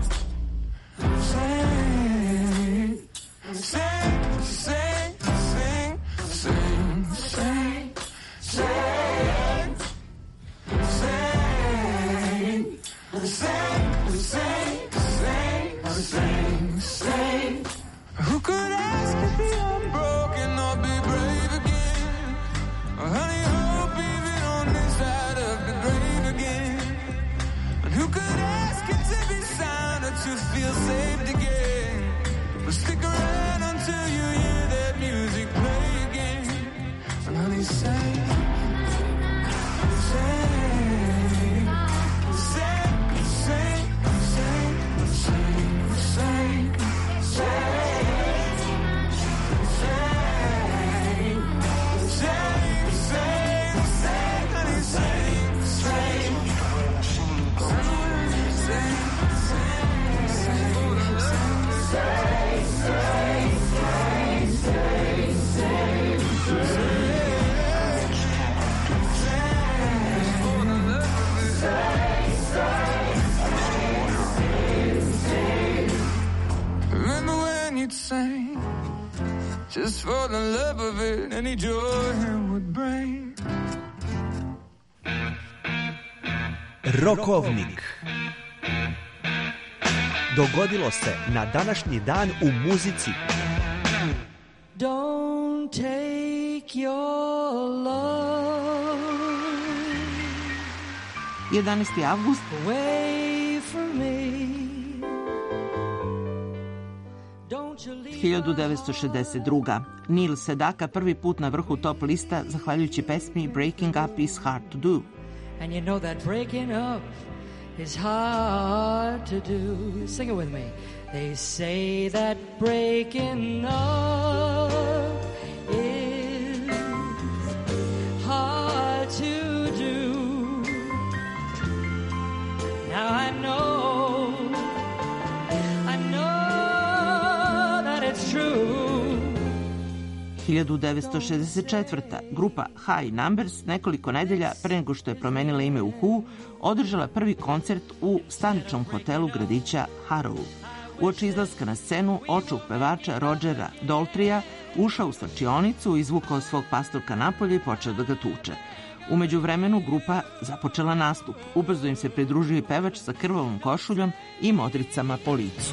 sing, sing, sing, sing, sing, sing, sing, sing, sing, sing, sing. Who could ask to be unbroken or be brave again? Honey, hope even on this side of the grave again. And who could ask it to be sound or to feel saved again? But stick around until you hear that music play again. And honey, sing, sing, sing, sing, sing, sing, sing, sing. he'd sing, just for the love of it, any joy it would bring. Rokovnik. Dogodilo se na današnji dan u muzici. Don't take your love 11. avgust away from me. 1962. Neil Sedaka prvi put na vrhu top lista zahvaljujući pesmi Breaking Up is Hard to Do. And you know that breaking up is hard to do. Sing it with me. They say that breaking up is hard to do. Now I know that it's true. 1964. grupa High Numbers nekoliko nedelja pre nego što je promenila ime u Who održala prvi koncert u staničnom hotelu gradića Harrow. Uoči izlaska na scenu očuh pevača Rodgera Daltrija ušao u slačionicu, izvukao svog pastorka napolje i počeo da ga tuče. U međuvremenu grupa započela nastup. Ubrzo im se pridružio i pevač sa krvavom košuljom i modricama po licu.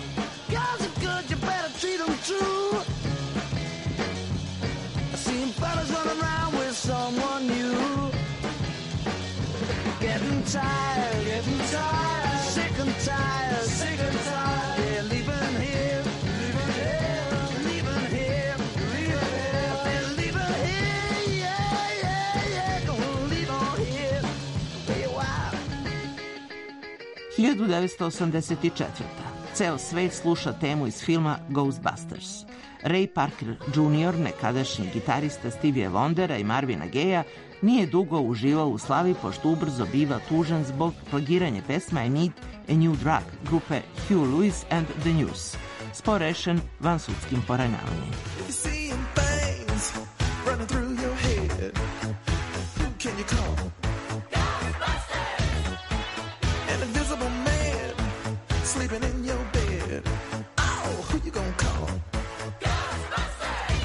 – 1984. Ceo svet sluša temu iz filma Ghostbusters. Ray Parker Jr., nekadašnji gitarista Stevie Wondera i Marvina Gaye-a, nije dugo uživao u slavi pošto ubrzo biva tužan zbog plagiranja pesma I Need a New Drug grupe Hugh Lewis and the News. Spor rešen vansudskim poravnanjem. Sleeping in your bed. Oh, who you gonna call? Ghostbusters!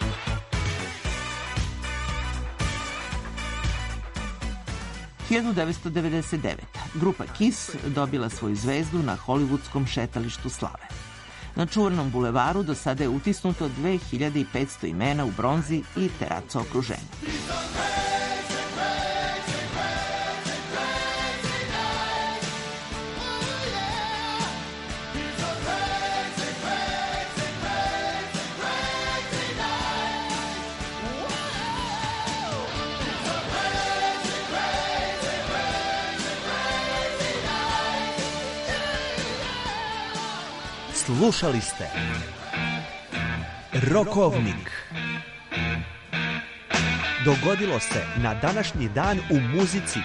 1999. Grupa Kiss dobila svoju zvezdu na hollywoodskom šetalištu slave. Na Čuvarnom bulevaru do sada je utisnuto 2500 imena u bronzi i teraco okruženja. Slušali ste Rokovnik. Dogodilo se na današnji dan u muzici.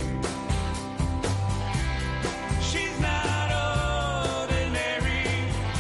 She's not ordinary.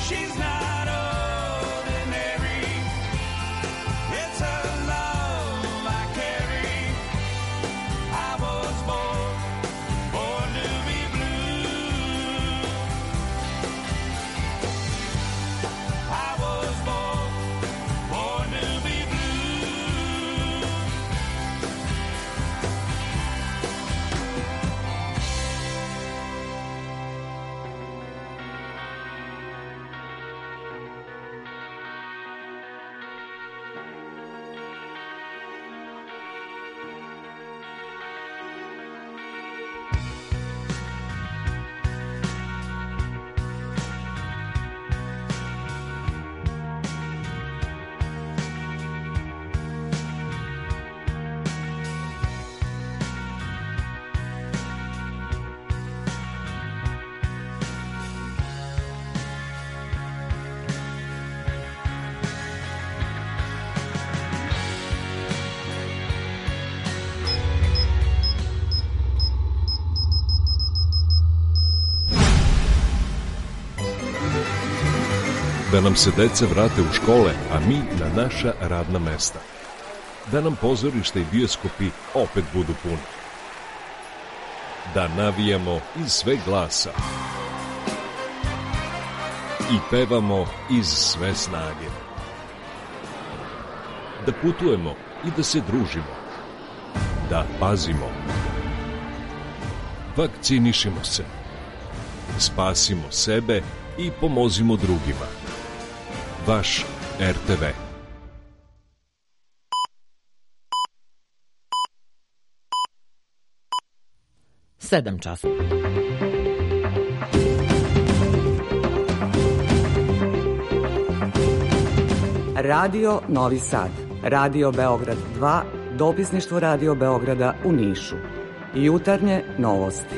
She's not ordinary. It's a love I carry. I was born to be blue. I was born to be blue. Da nam se deca vrate u škole, a mi na naša radna mesta. Da nam pozorišta i bioskopi opet budu puni. Da navijamo iz sve glasa. I pevamo iz sve snage. Da putujemo i da se družimo. Da pazimo. Vakcinišimo se. Spasimo sebe i pomozimo drugima. Vaš RTV. Sedam časova. Radio Novi Sad, Radio Beograd 2, dopisništvo Radio Beograda u Nišu. Jutarnje novosti.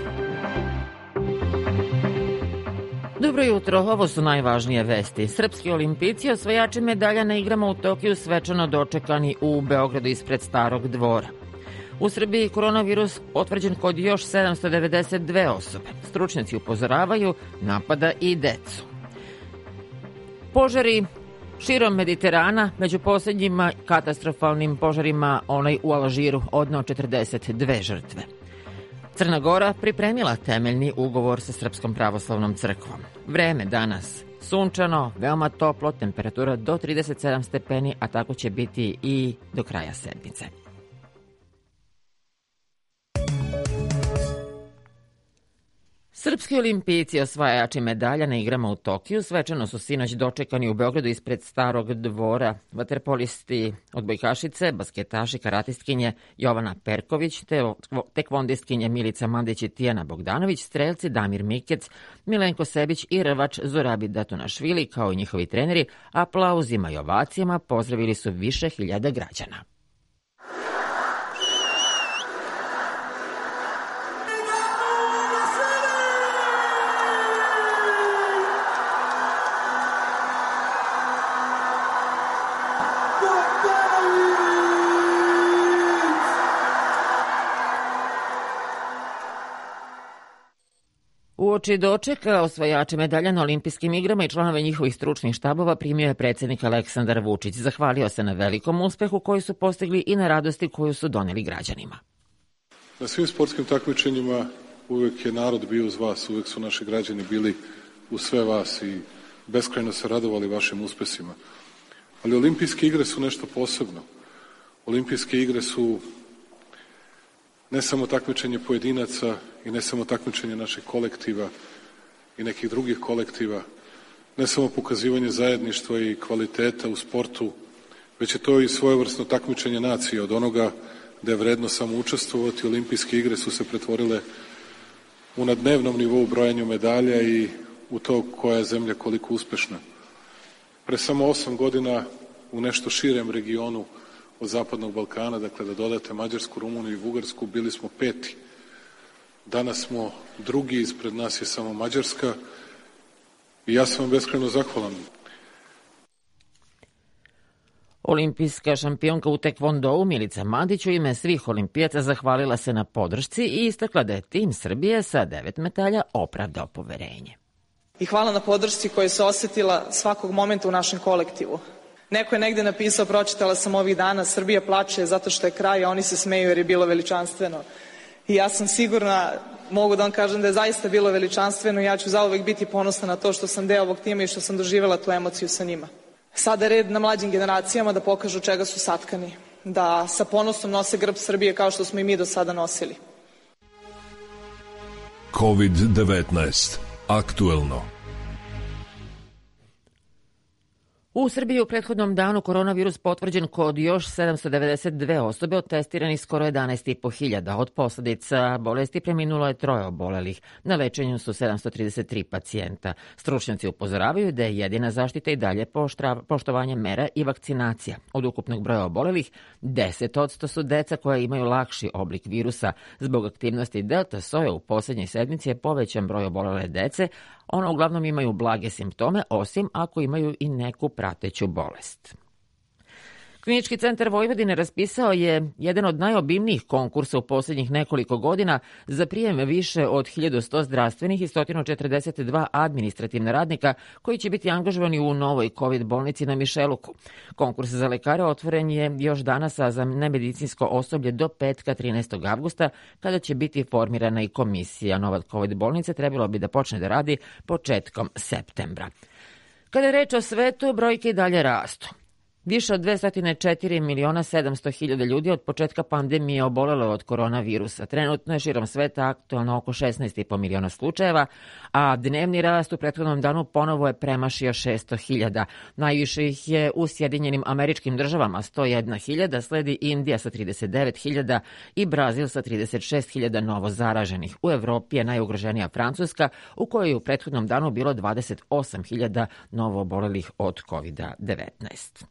Dobro jutro, ovo su najvažnije vesti. Srpski olimpijci osvajači medalja na igrama u Tokiju svečano dočekani u Beogradu ispred Starog dvora. U Srbiji koronavirus potvrđen kod još 792 osobe. Stručnjaci upozoravaju, napada i decu. Požari širom Mediterana, među posljednjima katastrofalnim požarima onaj u Alžiru odneo 42 žrtve. Crna Gora pripremila temeljni ugovor sa Srpskom pravoslavnom crkvom. Vreme danas sunčano, veoma toplo, temperatura do 37 stepeni, a tako će biti i do kraja sedmice. Srpski olimpijci osvajači medalja na igrama u Tokiju svečano su sinoć dočekani u Beogradu ispred Starog dvora. Vaterpolisti odbojkašice, basketaši, karatistkinje Jovana Perković, tekvondistkinje Milica Mandić i Tijana Bogdanović, strelci Damir Mikec, Milenko Sebić i rvač Zorabi Datunašvili, kao i njihovi treneri, aplauzima i ovacijama pozdravili su više hiljada građana. Uoči dočeka osvajače medalja na olimpijskim igrama i članove njihovih stručnih štabova primio je predsjednik Aleksandar Vučić. Zahvalio se na velikom uspehu koji su postigli i na radosti koju su doneli građanima. Na svim sportskim takmičenjima uvek je narod bio uz vas, uvek su naši građani bili uz sve vas i beskrajno se radovali vašim uspesima. Ali olimpijske igre su nešto posebno. Olimpijske igre su ne samo takmičenje pojedinaca i ne samo takmičenje naših kolektiva i nekih drugih kolektiva, ne samo pokazivanje zajedništva i kvaliteta u sportu, već je to i svojevrsno takmičenje nacije. Od onoga da je vredno samo učestvovati, olimpijske igre su se pretvorile u na dnevnom nivou brojanju medalja i u to koja je zemlja koliko uspešna. Pre samo 8 godina u nešto širem regionu od Zapadnog Balkana, dakle da dodate Mađarsku, Rumuniju i Bugarsku, bili smo 5. Danas smo 2, ispred nas je samo Mađarska i ja sam vam beskrajno zahvalan. Olimpijska šampionka u tekvondou Milica Mandić u ime svih olimpijaca zahvalila se na podršci i istakla da je tim Srbije sa 9 medalja opravdao poverenje. I hvala na podršci koju se osetila svakog momenta u našem kolektivu. Neko je negde napisao, pročitala sam ovih dana, Srbija plače zato što je kraj, a oni se smeju jer je bilo veličanstveno. I ja sam sigurna, mogu da vam kažem da je zaista bilo veličanstveno i ja ću zauvek biti ponosna na to što sam deo ovog tima i što sam doživjela tu emociju sa njima. Sada je red na mlađim generacijama da pokažu čega su satkani, da sa ponosom nose grb Srbije kao što smo i mi do sada nosili. COVID-19. Aktuelno. U Srbiji u prethodnom danu koronavirus potvrđen kod još 792 osobe, od testiranih skoro 11.500. Od posledica bolesti preminulo je 3 obolelih. Na lečenju su 733 pacijenta. Stručnjaci upozoravaju da je jedina zaštita i dalje poštovanje mera i vakcinacija. Od ukupnog broja obolelih, 10% su deca koja imaju lakši oblik virusa. Zbog aktivnosti delta soja u posljednjoj sedmici je povećan broj obolele dece. Ona uglavnom imaju blage simptome, osim ako imaju i neku prateću bolest. Klinički centar Vojvodine raspisao je jedan od najobimnijih konkursa u posljednjih nekoliko godina za prijem više od 1100 zdravstvenih i 142 administrativna radnika koji će biti angažovani u novoj COVID bolnici na Mišeluku. Konkurs za lekare otvoren je još danas, a za nemedicinsko osoblje do petka 13. avgusta, kada će biti formirana i komisija. Nova COVID bolnica trebalo bi da počne da radi početkom septembra. Kada je reč o svetu, brojke i dalje rastu. Više od 204.700.000 ljudi od početka pandemije obolelo od koronavirusa. Trenutno je širom sveta aktualno oko 16,5 miliona slučajeva, a dnevni rast u prethodnom danu ponovo je premašio 600.000. Najviše ih je u Sjedinjenim Američkim Državama 101.000, sledi Indija sa 39.000 i Brazil sa 36.000 novo zaraženih. U Evropi je najugroženija Francuska, u kojoj je u prethodnom danu bilo 28.000 novo obolelih od COVID-19.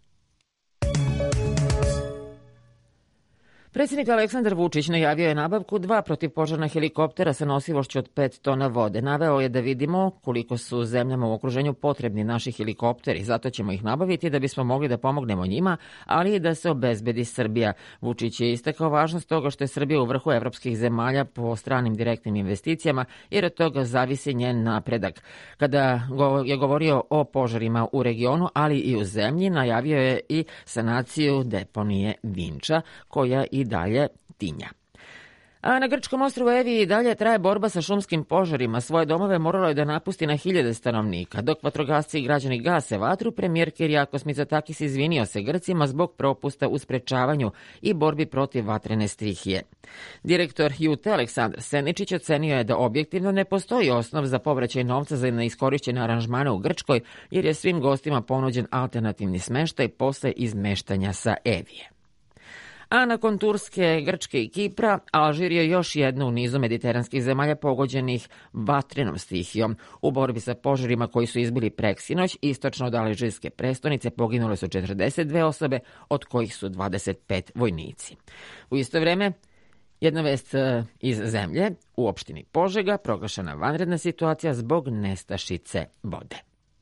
Predsjednik Aleksandar Vučić najavio je nabavku 2 protivpožarna helikoptera sa nosivošću od 5 tona vode. Naveo je da vidimo koliko su zemljama u okruženju potrebni naši helikopteri, zato ćemo ih nabaviti da bismo mogli da pomognemo njima, ali i da se obezbedi Srbija. Vučić je istakao važnost toga što je Srbija u vrhu evropskih zemalja po stranim direktnim investicijama, jer od toga zavisi njen napredak. Kada je govorio o požarima u regionu, ali i u zemlji, najavio je i sanaciju deponije Vinča, koja i dalje tinja. A na grčkom ostrvu Evi i dalje traje borba sa šumskim požarima. Svoje domove moralo je da napusti na 1000 stanovnika. Dok vatrogasci i građani gase vatru, premijer Kyriakos Mitsotakis izvinio se Grcima zbog propusta u sprečavanju i borbi protiv vatrene stihije. Direktor Jute Aleksandar Seničić ocenio je da objektivno ne postoji osnov za povraćaj novca za neiskorišćene aranžmane u Grčkoj, jer je svim gostima ponuđen alternativni smeštaj posle izmeštanja sa Evije. A nakon Turske, Grčke i Kipra, Alžir je još jedna u nizu mediteranskih zemalja pogođenih vatrenom stihijom. U borbi sa požarima koji su izbili preksinoć, istočno od alžirske prestonice poginule su 42 osobe, od kojih su 25 vojnici. U isto vreme, jedna vest iz zemlje, u opštini Požega proglašena vanredna situacija zbog nestašice vode.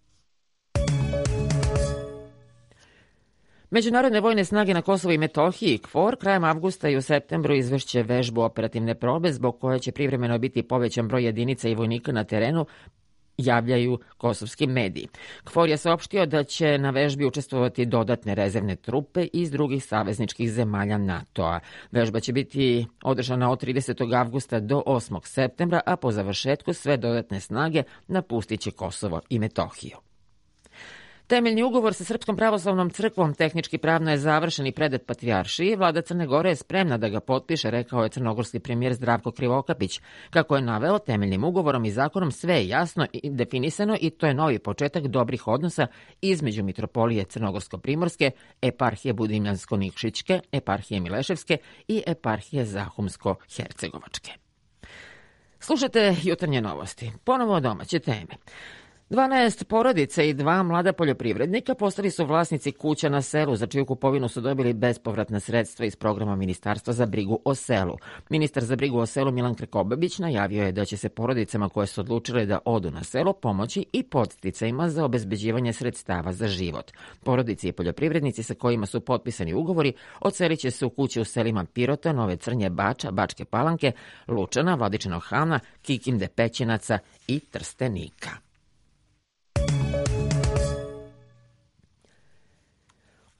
Međunarodne vojne snage na Kosovu i Metohiji, KFOR, krajem avgusta i u septembru izvešće vežbu operativne probe zbog koje će privremeno biti povećan broj jedinica i vojnika na terenu, javljaju kosovski mediji. KFOR je saopštio da će na vežbi učestvovati dodatne rezervne trupe iz drugih savezničkih zemalja NATO-a. Vežba će biti održana od 30. avgusta do 8. septembra, a po završetku sve dodatne snage napustit će Kosovo i Metohiju. Temeljni ugovor sa Srpskom pravoslavnom crkvom tehnički pravno je završen i predat Patrijaršiji. Vlada Crne Gore je spremna da ga potpiše, rekao je crnogorski premijer Zdravko Krivokapić. Kako je naveo, temeljnim ugovorom i zakonom sve je jasno i definisano i to je novi početak dobrih odnosa između Mitropolije Crnogorsko-Primorske, eparhije Budimljansko-Nikšićke, eparhije Mileševske i eparhije Zahumsko-Hercegovačke. Slušate jutarnje novosti. Ponovo domaće teme. 12 porodica i 2 mlada poljoprivrednika postali su vlasnici kuća na selu, za čiju kupovinu su dobili bespovratna sredstva iz programa Ministarstva za brigu o selu. Ministar za brigu o selu Milan Krkobabić najavio je da će se porodicama koje su odlučile da odu na selo pomoći i podsticajima za obezbeđivanje sredstava za život. Porodici i poljoprivrednici sa kojima su potpisani ugovori odselit će se u kuće u selima Pirota, Nove Crnje, Bača, Bačke Palanke, Lučana, Vladičinog Hana, Kikinde, Pećinaca i Trstenika.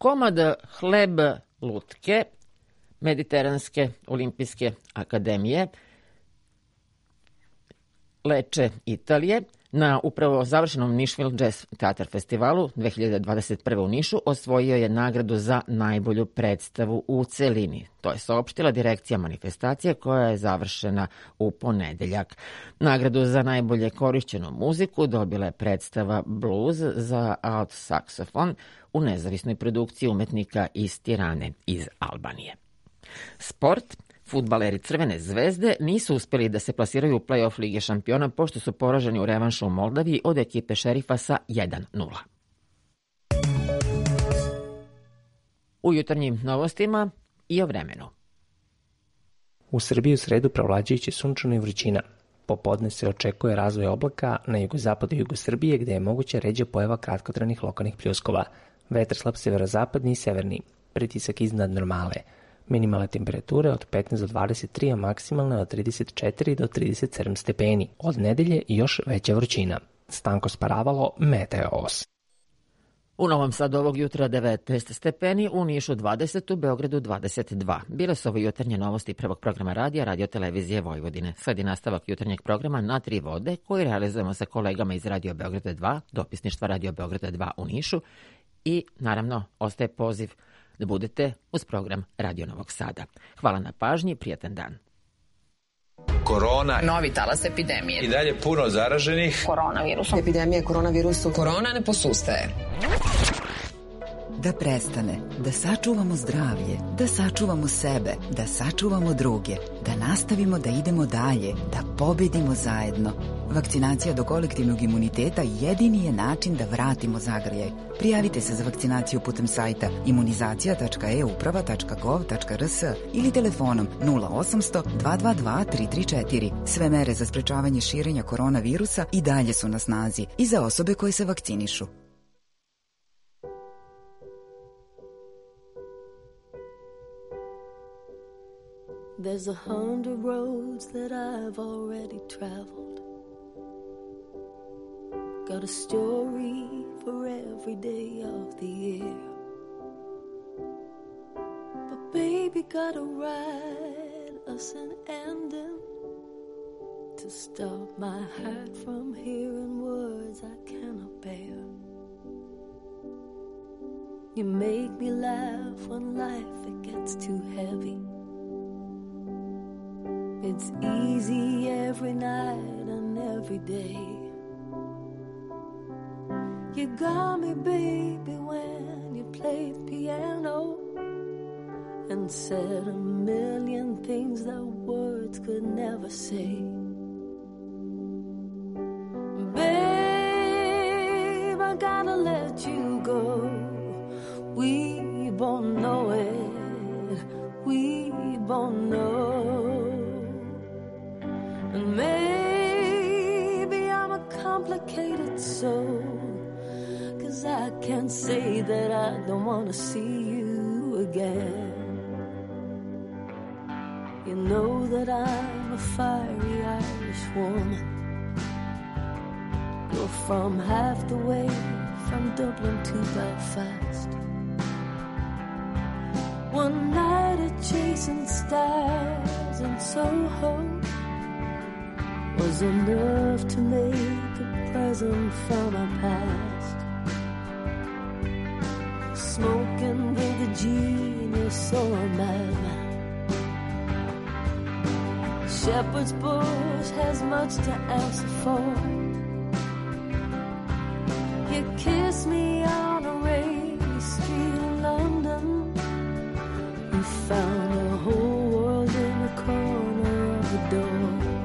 Komad Hleb lutke Mediteranske olimpijske akademije Leče Italije na upravo završenom Nashville Jazz Theater festivalu 2021. u Nišu osvojio je nagradu za najbolju predstavu u celini. To je saopštila direkcija manifestacije koja je završena u ponedeljak. Nagradu za najbolje korišćenu muziku dobila je predstava Blues za alt saksofon u nezavisnoj produkciji umetnika iz Tirane iz Albanije. Sport. Fudbaleri Crvene zvezde nisu uspeli da se plasiraju u play-off Lige šampiona pošto su poraženi u revanšu u Moldaviji od ekipe Šerifa sa 1:0. U jutarnjim novostima i o vremenu. U Srbiji u sredu prevlađujuće sunčano i vrućina. Popodne se očekuje razvoj oblaka na jugozapadu i jugu Srbije gde je moguća ređa pojava kratkotrajnih lokalnih pljuskova. Vetar slab severozapadni i severni. Pritisak iznad normale. Minimalne temperature od 15 do 23, a maksimalne od 34 do 37 stepeni. Od nedelje još veća vrućina. Stanko Sparavalo, Meteos. U Novom Sadu ovog jutra 19 stepeni, u Nišu 20, u Beogradu 22. Bile su ovo jutarnje novosti prvog programa radija Radio Televizije Vojvodine. Sledi nastavak jutarnjeg programa Na tri vode koji realizujemo sa kolegama iz Radio Beograda 2, dopisništva Radio Beograda 2 u Nišu i naravno ostaje poziv da budete uz program Radio Novog Sada. Hvala na pažnji, prijatan dan. Korona. Novi talas epidemije. I dalje puno zaraženih. Koronavirusom. Epidemija koronavirusom. Korona ne posustaje. Da prestane, da sačuvamo zdravlje, da sačuvamo sebe, da sačuvamo druge, da nastavimo da idemo dalje, da pobedimo zajedno. Vakcinacija do kolektivnog imuniteta jedini je način da vratimo zagrljaj. Prijavite se za vakcinaciju putem sajta imunizacija.euprava.gov.rs ili telefonom 0800 222 334. Sve mere za sprečavanje širenja koronavirusa i dalje su na snazi i za osobe koje se vakcinišu. There's 100 roads that I've already traveled. Got a story for every day of the year. But baby, gotta write us an ending to stop my heart from hearing words I cannot bear. You make me laugh when life it gets too heavy. It's easy every night and every day. You got me, baby, when you played piano and said a million things that words could never say. Babe, I gotta let you go. We both know it. We both know. And maybe I'm a complicated soul, 'cause I can't say that I don't want to see you again. You know that I'm a fiery Irish woman. You're from half the way from Dublin to Belfast. One night of chasing stars in Soho was enough to make a present from our past. Smoking with a genius or a madman. Shepherd's Bush has much to answer for. You kissed me on a rainy street in London. You found the whole world in the corner of the door.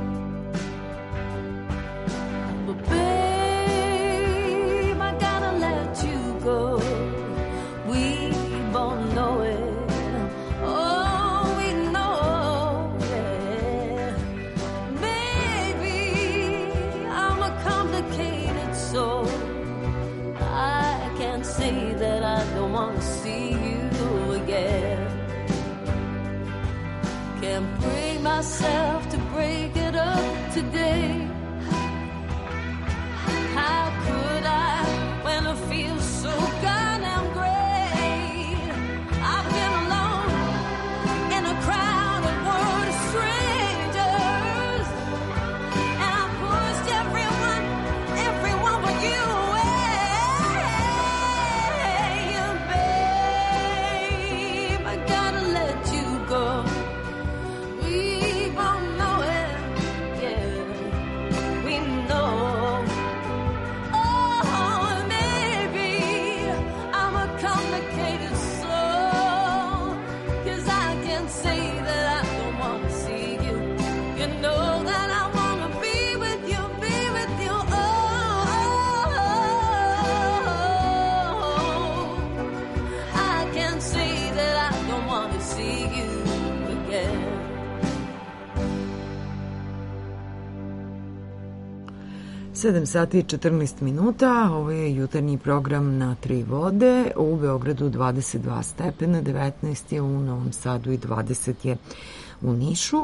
Myself to break it up today. How could I when I feel so goddamn great? 7 sati i 14 minuta, ovo je jutarnji program na 3 vode, u Beogradu 22 stepena, 19 je u Novom Sadu i 20 je u Nišu.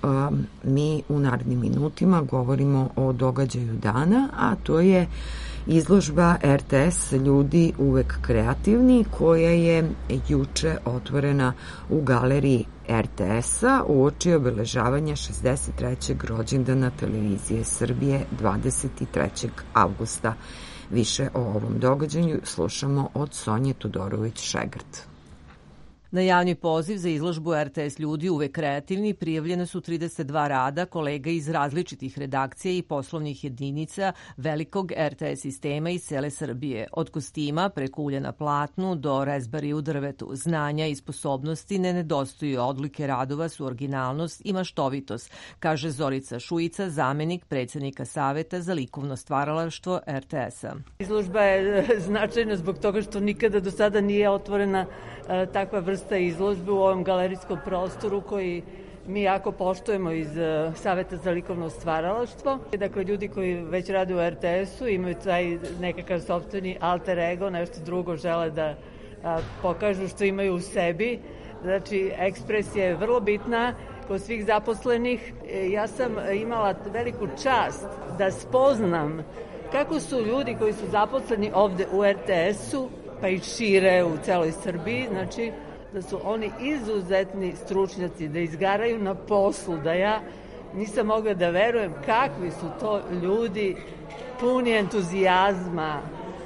Mi u narednim minutima govorimo o događaju dana, a to je izložba RTS Ljudi uvek kreativni, koja je juče otvorena u galeriji RTS-a uoči obeležavanja 63. rođendana Televizije Srbije 23. avgusta. Više o ovom događanju slušamo od Sonje Todorović-Šegrt. Na javni poziv za izložbu RTS Ljudi uvek kreativni prijavljene su 32 rada kolega iz različitih redakcija i poslovnih jedinica velikog RTS sistema iz cele Srbije. Od kostima preko ulja na platnu do rezbari u drvetu. Znanja i sposobnosti ne nedostaju, odlike radova su originalnost i maštovitost, kaže Zorica Šujica, zamenik predsednika Saveta za likovno stvaralaštvo RTS-a. Izložba je značajna zbog toga što nikada do sada nije otvorena takva vrsta izložbe u ovom galerijskom prostoru koji mi jako poštujemo iz Saveta za likovno stvaralaštvo. Dakle, ljudi koji već rade u RTS-u imaju taj nekakav sopstveni alter ego, nešto drugo žele da pokažu što imaju u sebi. Znači, ekspresija je vrlo bitna kod svih zaposlenih. Ja sam imala veliku čast da spoznam kako su ljudi koji su zaposleni ovde u RTS-u pa i šire u celoj Srbiji, znači da su oni izuzetni stručnjaci, da izgaraju na poslu, da ja nisam mogla da verujem kakvi su to ljudi puni entuzijazma,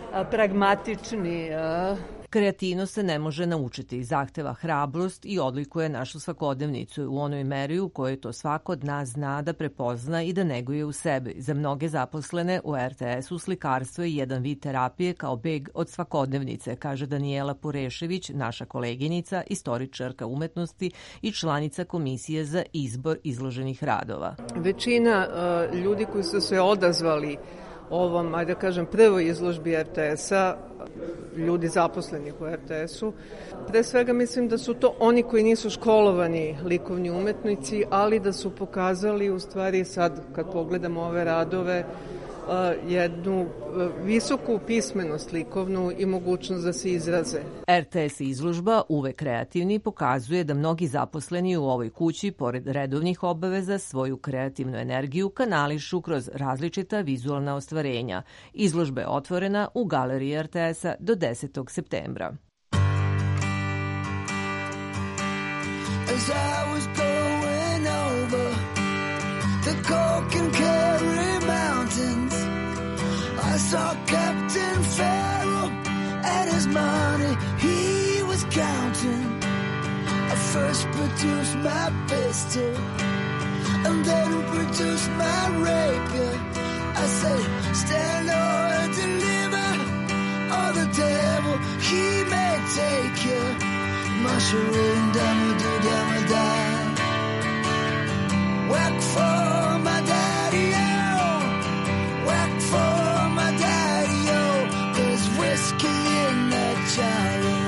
pragmatični. Kreativnost se ne može naučiti, zahteva hrabrost i odlikuje našu svakodnevnicu u onoj meri u kojoj to svako od nas zna da prepozna i da neguje u sebi. Za mnoge zaposlene u RTS-u slikarstvo je jedan vid terapije kao beg od svakodnevnice, kaže Danijela Purešević, naša koleginica, istoričarka umetnosti i članica Komisije za izbor izloženih radova. Većina ljudi koji su se odazvali ovom, ajde da kažem, prvoj izložbi RTS-a, ljudi zaposlenih u RTS-u. Pre svega mislim da su to oni koji nisu školovani likovni umetnici, ali da su pokazali u stvari sad, kad pogledamo ove radove, jednu visoku pismenost likovnu i mogućnost da se izraze. RTS izložba uvek kreativni pokazuje da mnogi zaposleni u ovoj kući, pored redovnih obaveza, svoju kreativnu energiju kanališu kroz različita vizualna ostvarenja. Izložba je otvorena u galeriji RTS-a do 10. septembra. As I was going over the Cork and Kerry mountains, I saw Captain Farrell and his money he was counting. I first produced my pistol and then produced my rapier. I said, stand or deliver, or the devil, he may take you. Mushroom, dama-do-dama-da. Whack for my daddy-o, whack for my daddy-o. There's whiskey in that gyro.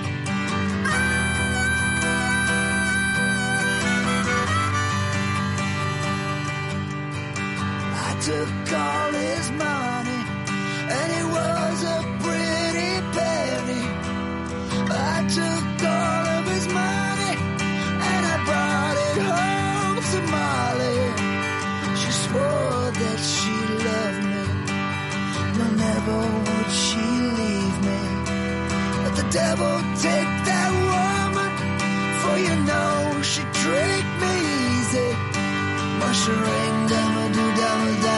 I took all his money, and it was a pretty penny. I took all of his money, and I brought it home to Molly. She swore that she loved me, no, never would she leave me. But the devil take that woman, for you know she tricked me easy. Mushroom, dama-do-dama-da.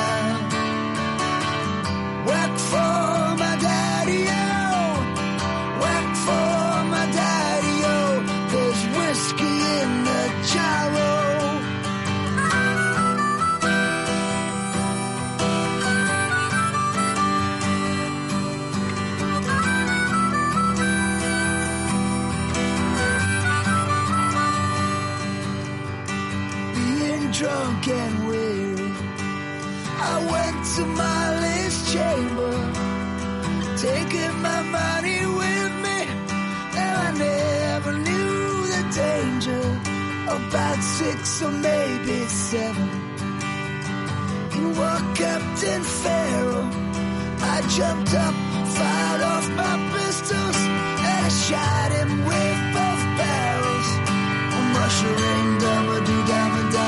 Whack for my daddy-o, whack for my daddy-o. There's whiskey in the gyro. Being drunk and weary, I went to Molly's chamber, taking my money with me, and I never knew the danger. About 6 or maybe 7, he war Captain Pharaoh. I jumped up, fired off my pistols, and I shot him with both barrels. Mushering, dama-doo-dama-da.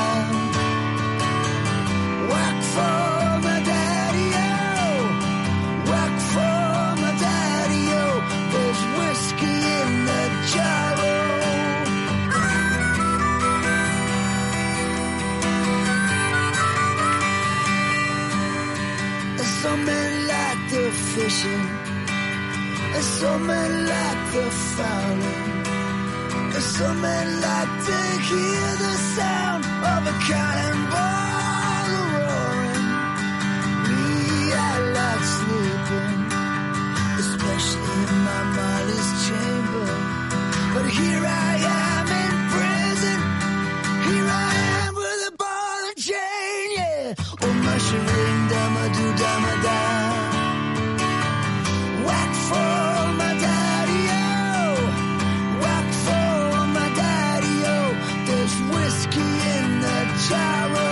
Whack for my daddy-o, whack for my daddy-o. There's whiskey in the jar-o. Some men like the fishing, and some men like the fowling, and some men like to hear the sound of a cannonball roaring. Me, I like sleeping, especially in my Molly's chamber. But here I am in prison, here I am with a ball and chain, yeah. Oh, mushering, dama-doo-dama-da. Whack for my daddy-o, whack for my daddy-o. There's whiskey in the jar-o.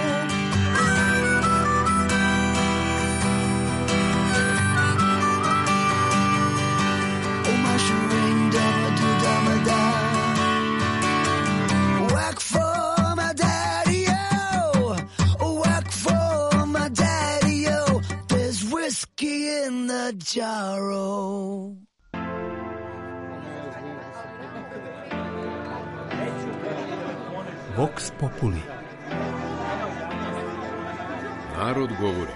Oh, mushering, dama-doo-dama-da. Whack for my daddy-o, whack for my daddy-o. There's whiskey in the jar-o. Vox Populi. Narod govori.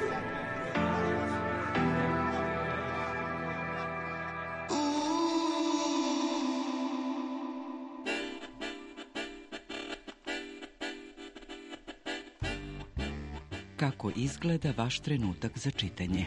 Kako izgleda vaš trenutak za čitanje?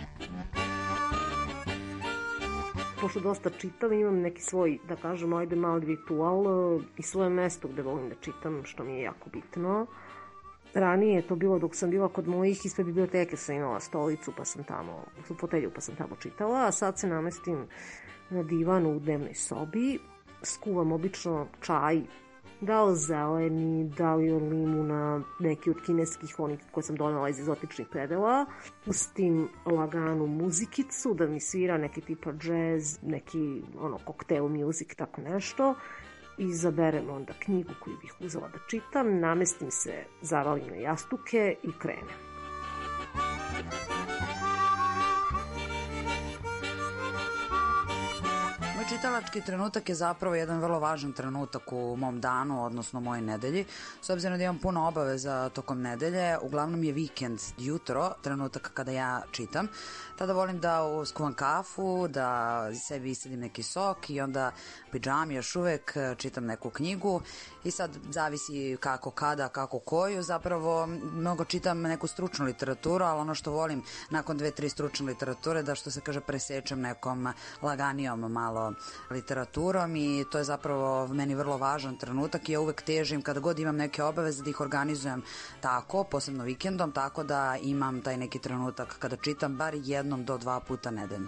Pošto dosta čitam, imam neki svoj, da kažem, ajde mali ritual i svoje mesto gde volim da čitam, što mi je jako bitno. Ranije je to bilo dok sam bila kod mojih, ispred biblioteke sam imala stolicu, pa sam tamo, fotelju, pa sam tamo čitala, a sad se namestim na divanu u dnevnoj sobi, skuvam obično čaj, da li zeleni, da li od limuna, neki od kineskih, onih koje sam donela iz egzotičnih predela. Pustim laganu muzikicu, da mi svira neki tipa džez, neki koktel music, tako nešto. Izaberem onda knjigu koju bih uzela da čitam, namestim se, zavalim na jastuke i krenem. Čitalački trenutak je zapravo jedan vrlo važan trenutak u mom danu, odnosno mojoj nedelji. S obzirom da imam puno obaveza tokom nedelje, uglavnom je vikend jutro, trenutak kada ja čitam. Tada volim da skuvam kafu, da sebi isedim neki sok i onda pidžami još uvek čitam neku knjigu i sad zavisi kako, kada, kako koju. Zapravo mnogo čitam neku stručnu literaturu, ali ono što volim nakon 2-3 stručne literature da što se kaže presečem nekom laganijom malo literaturom i to je zapravo meni vrlo važan trenutak i ja uvek težim kada god imam neke obaveze da ih organizujem tako, posebno vikendom, tako da imam taj neki trenutak kada čitam bar 1 do 2 puta nedeljno.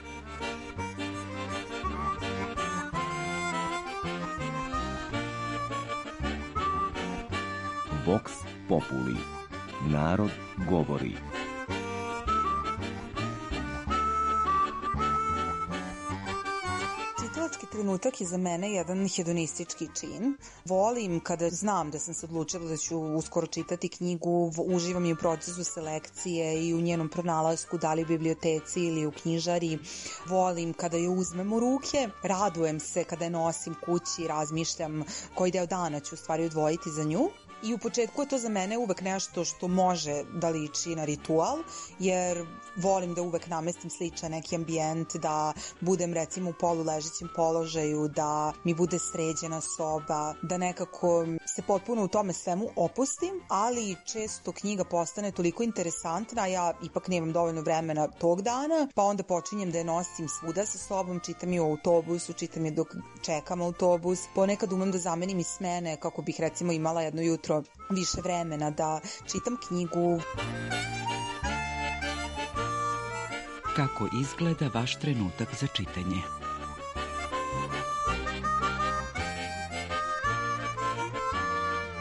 Vox Populi. Narod govori. Čitalački trenutak je za mene jedan hedonistički čin. Volim kada znam da sam se odlučila da ću uskoro čitati knjigu, uživam i u procesu selekcije i u njenom pronalasku, da li u biblioteci ili u knjižari. Volim kada je uzmem u ruke, radujem se kada je nosim kući, razmišljam koji deo dana ću u stvari odvojiti za nju. I u početku je to za mene uvek nešto što može da liči na ritual, jer volim da uvek namestim sličan neki ambijent, da budem recimo u poluležećem položaju, da mi bude sređena soba, da nekako se potpuno u tome svemu opustim, ali često knjiga postane toliko interesantna, a ja ipak nemam dovoljno vremena tog dana, pa onda počinjem da je nosim svuda sa sobom, čitam je u autobusu, čitam je dok čekam autobus, ponekad umem da zamenim i smene kako bih recimo imala jedno jutro više vremena da čitam knjigu. Kako izgleda vaš trenutak za čitanje?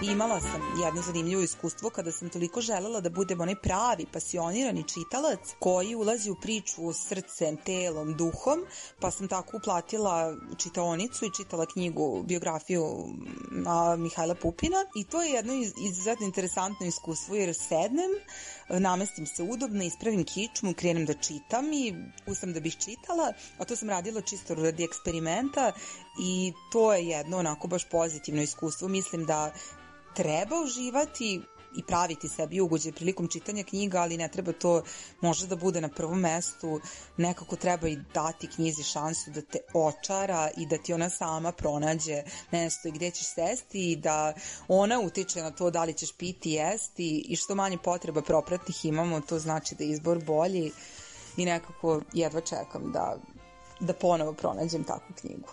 Imala sam jedno zanimljivo iskustvo kada sam toliko želela da budem onaj pravi, pasionirani čitalac koji ulazi u priču srcem, telom, duhom, pa sam tako uplatila čitaonicu i čitala knjigu, biografiju Mihajla Pupina i to je jedno izuzetno interesantno iskustvo jer sednem, namestim se udobno, ispravim kičmu, krenem da čitam i usam da bih čitala, a to sam radila čisto radi eksperimenta i to je jedno onako baš pozitivno iskustvo. Mislim da treba uživati i praviti sebi ugođaj prilikom čitanja knjiga, ali ne treba to možda da bude na prvom mestu, nekako treba i dati knjizi šansu da te očara i da ti ona sama pronađe mesto i gdje ćeš sesti i da ona utiče na to da li ćeš piti, jesti i što manje potreba propratnih imamo, to znači da je izbor bolji i nekako jedva čekam da ponovo pronađem takvu knjigu.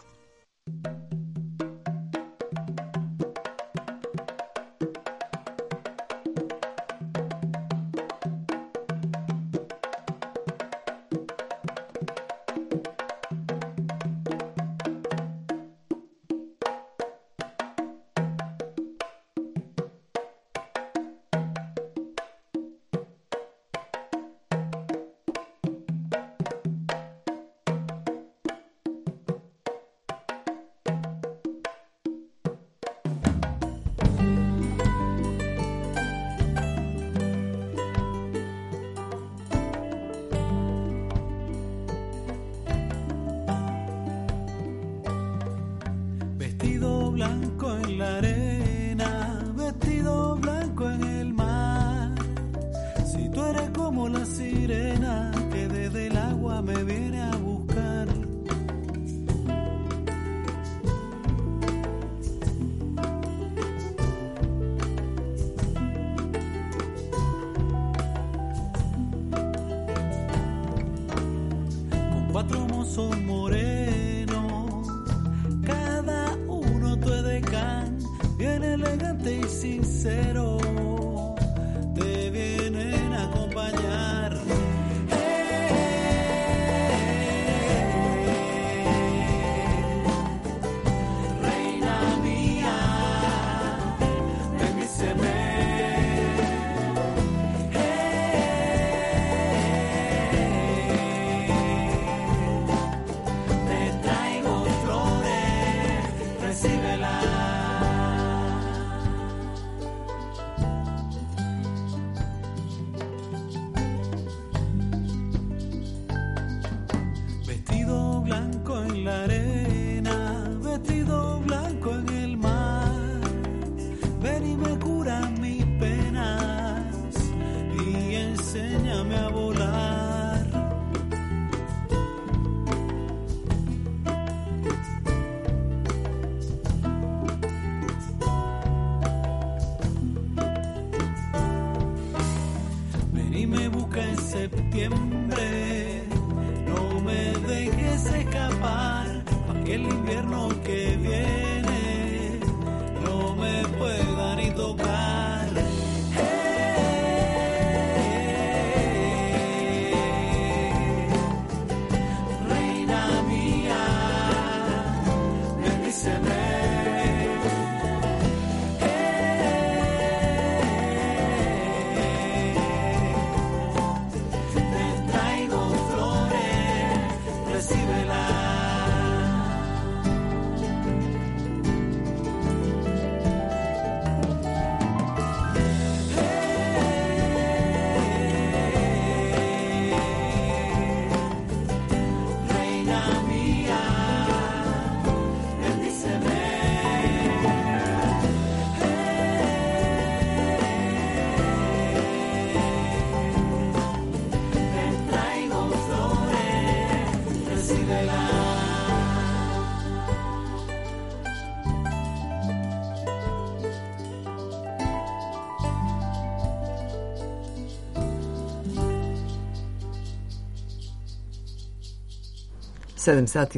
Sedam sati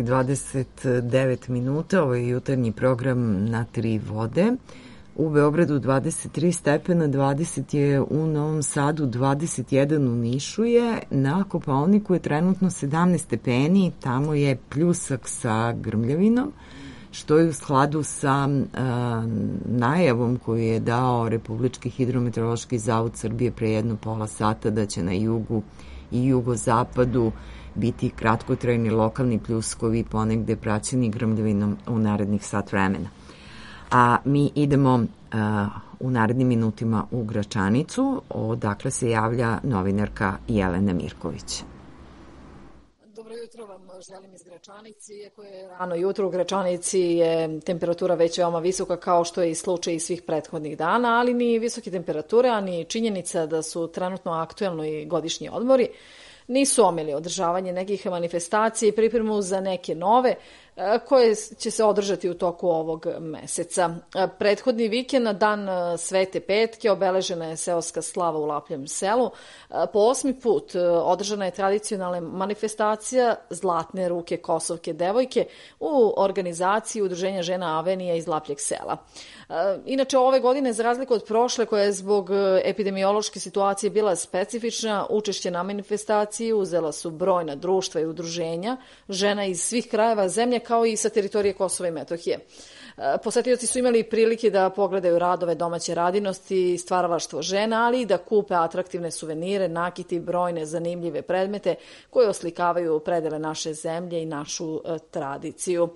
29 minuta, ovo je jutarnji program Na tri vode. U Beogradu 23 stepena, 20 je u Novom Sadu, 21 u Nišu je, na Kopaoniku je trenutno 17 stepeni, tamo je pljusak sa grmljavinom, što je u skladu sa najavom koju je dao Republički hidrometeorološki zavod Srbije pre jedno pola sata da će na jugu i jugozapadu biti kratkotrajni lokalni pljuskovi, ponegde praćeni grmljavinom u narednih sat vremena. A mi idemo u narednim minutima u Gračanicu, odakle se javlja novinarka Jelena Mirković. Dobro jutro vam želim iz Gračanice. Iako je rano jutro u Gračanici je temperatura već veoma visoka, kao što je i slučaj i svih prethodnih dana, ali ni visoke temperature, a ni činjenica da su trenutno aktuelni godišnji odmori nisu omeli održavanje nekih manifestacija i pripremu za neke nove koje će se održati u toku ovog meseca. Prethodni vikend, na dan Svete Petke, obeležena je seoska slava u Lapljem selu. Po 8. put održana je tradicionalna manifestacija Zlatne ruke Kosovke devojke u organizaciji Udruženja žena Avenija iz Lapljeg sela. Inače, ove godine, za razliku od prošle, koja je zbog epidemiološke situacije bila specifična, učešće na manifestaciji uzela su brojna društva i udruženja žena iz svih krajeva zemlje, kao i sa teritorije Kosova i Metohije. Posetioci su imali prilike da pogledaju radove domaće radinosti i stvaralaštvo žena, ali i da kupe atraktivne suvenire, nakiti, brojne zanimljive predmete koje oslikavaju predele naše zemlje i našu tradiciju.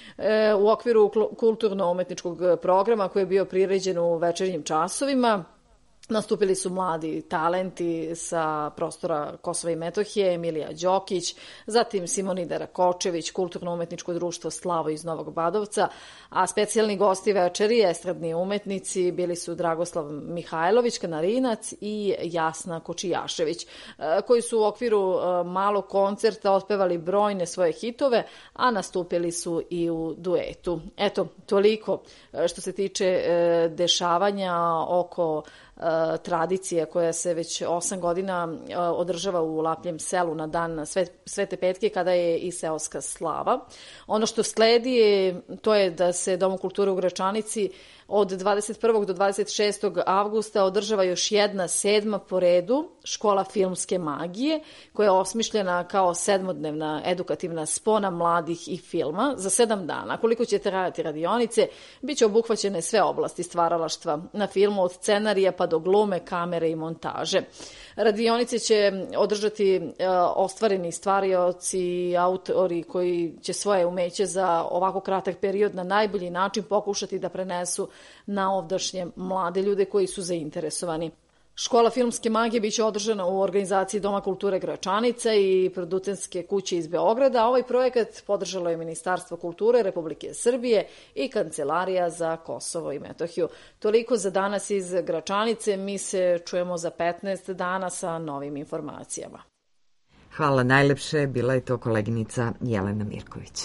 U okviru kulturno-umetničkog programa koji je bio priređen u večernjim časovima, nastupili su mladi talenti sa prostora Kosova i Metohije, Emilija Đokić, zatim Simonida Rakočević, Kulturno-umetničko društvo Slavo iz Novog Badovca, a specijalni gosti večeri, estradni umetnici, bili su Dragoslav Mihajlović, Kanarinac i Jasna Kočijašević, koji su u okviru malog koncerta otpevali brojne svoje hitove, a nastupili su i u duetu. Eto, toliko što se tiče dešavanja oko tradicije koja se već 8 godina održava u Lapljem selu na dan Svete Petke, kada je i seoska slava. Ono što sledi to je da se Dom kulture u Gračanici od 21. do 26. avgusta održava još jedna 7. po redu škola filmske magije, koja je osmišljena kao 7-dnevna edukativna spona mladih i filma za 7 dana. Koliko će trajati radionice, bit će obuhvaćene sve oblasti stvaralaštva na filmu, od scenarija pa do glume, kamere i montaže. Radionice će održati ostvareni stvarioci i autori koji će svoje umeće za ovako kratak period na najbolji način pokušati da prenesu na ovdašnje mlade ljude koji su zainteresovani. Škola filmske magije biće održana u organizaciji Doma kulture Gračanica i producentske kuće iz Beograda. Ovaj projekat podržalo je Ministarstvo kulture Republike Srbije i Kancelarija za Kosovo i Metohiju. Toliko za danas iz Gračanice. Mi se čujemo za 15 dana sa novim informacijama. Hvala najlepše. Bila je to koleginica Jelena Mirković.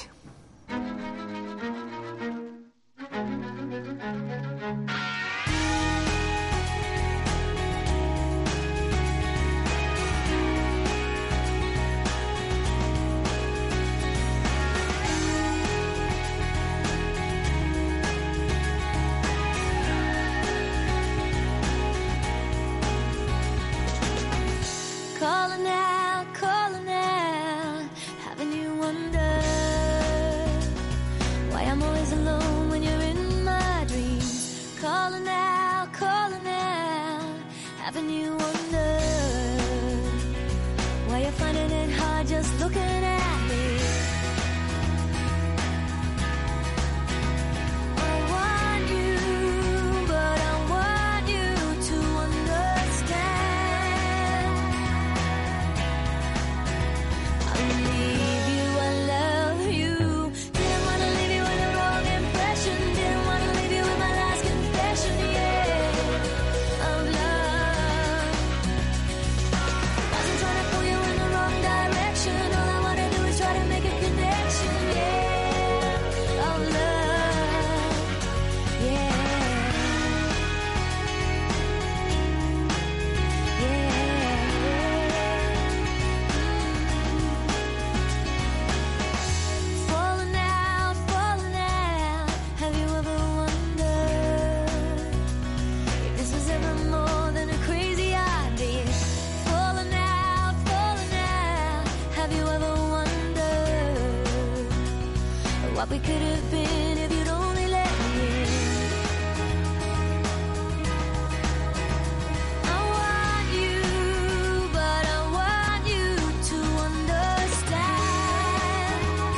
Calling out, having you wonder why I'm always alone when you're in my dreams. Calling out, having you wonder why you're finding it hard just looking at me. I want you, but I want you to understand. Why what we could have been if you'd only let me in. I want you, but I want you to understand.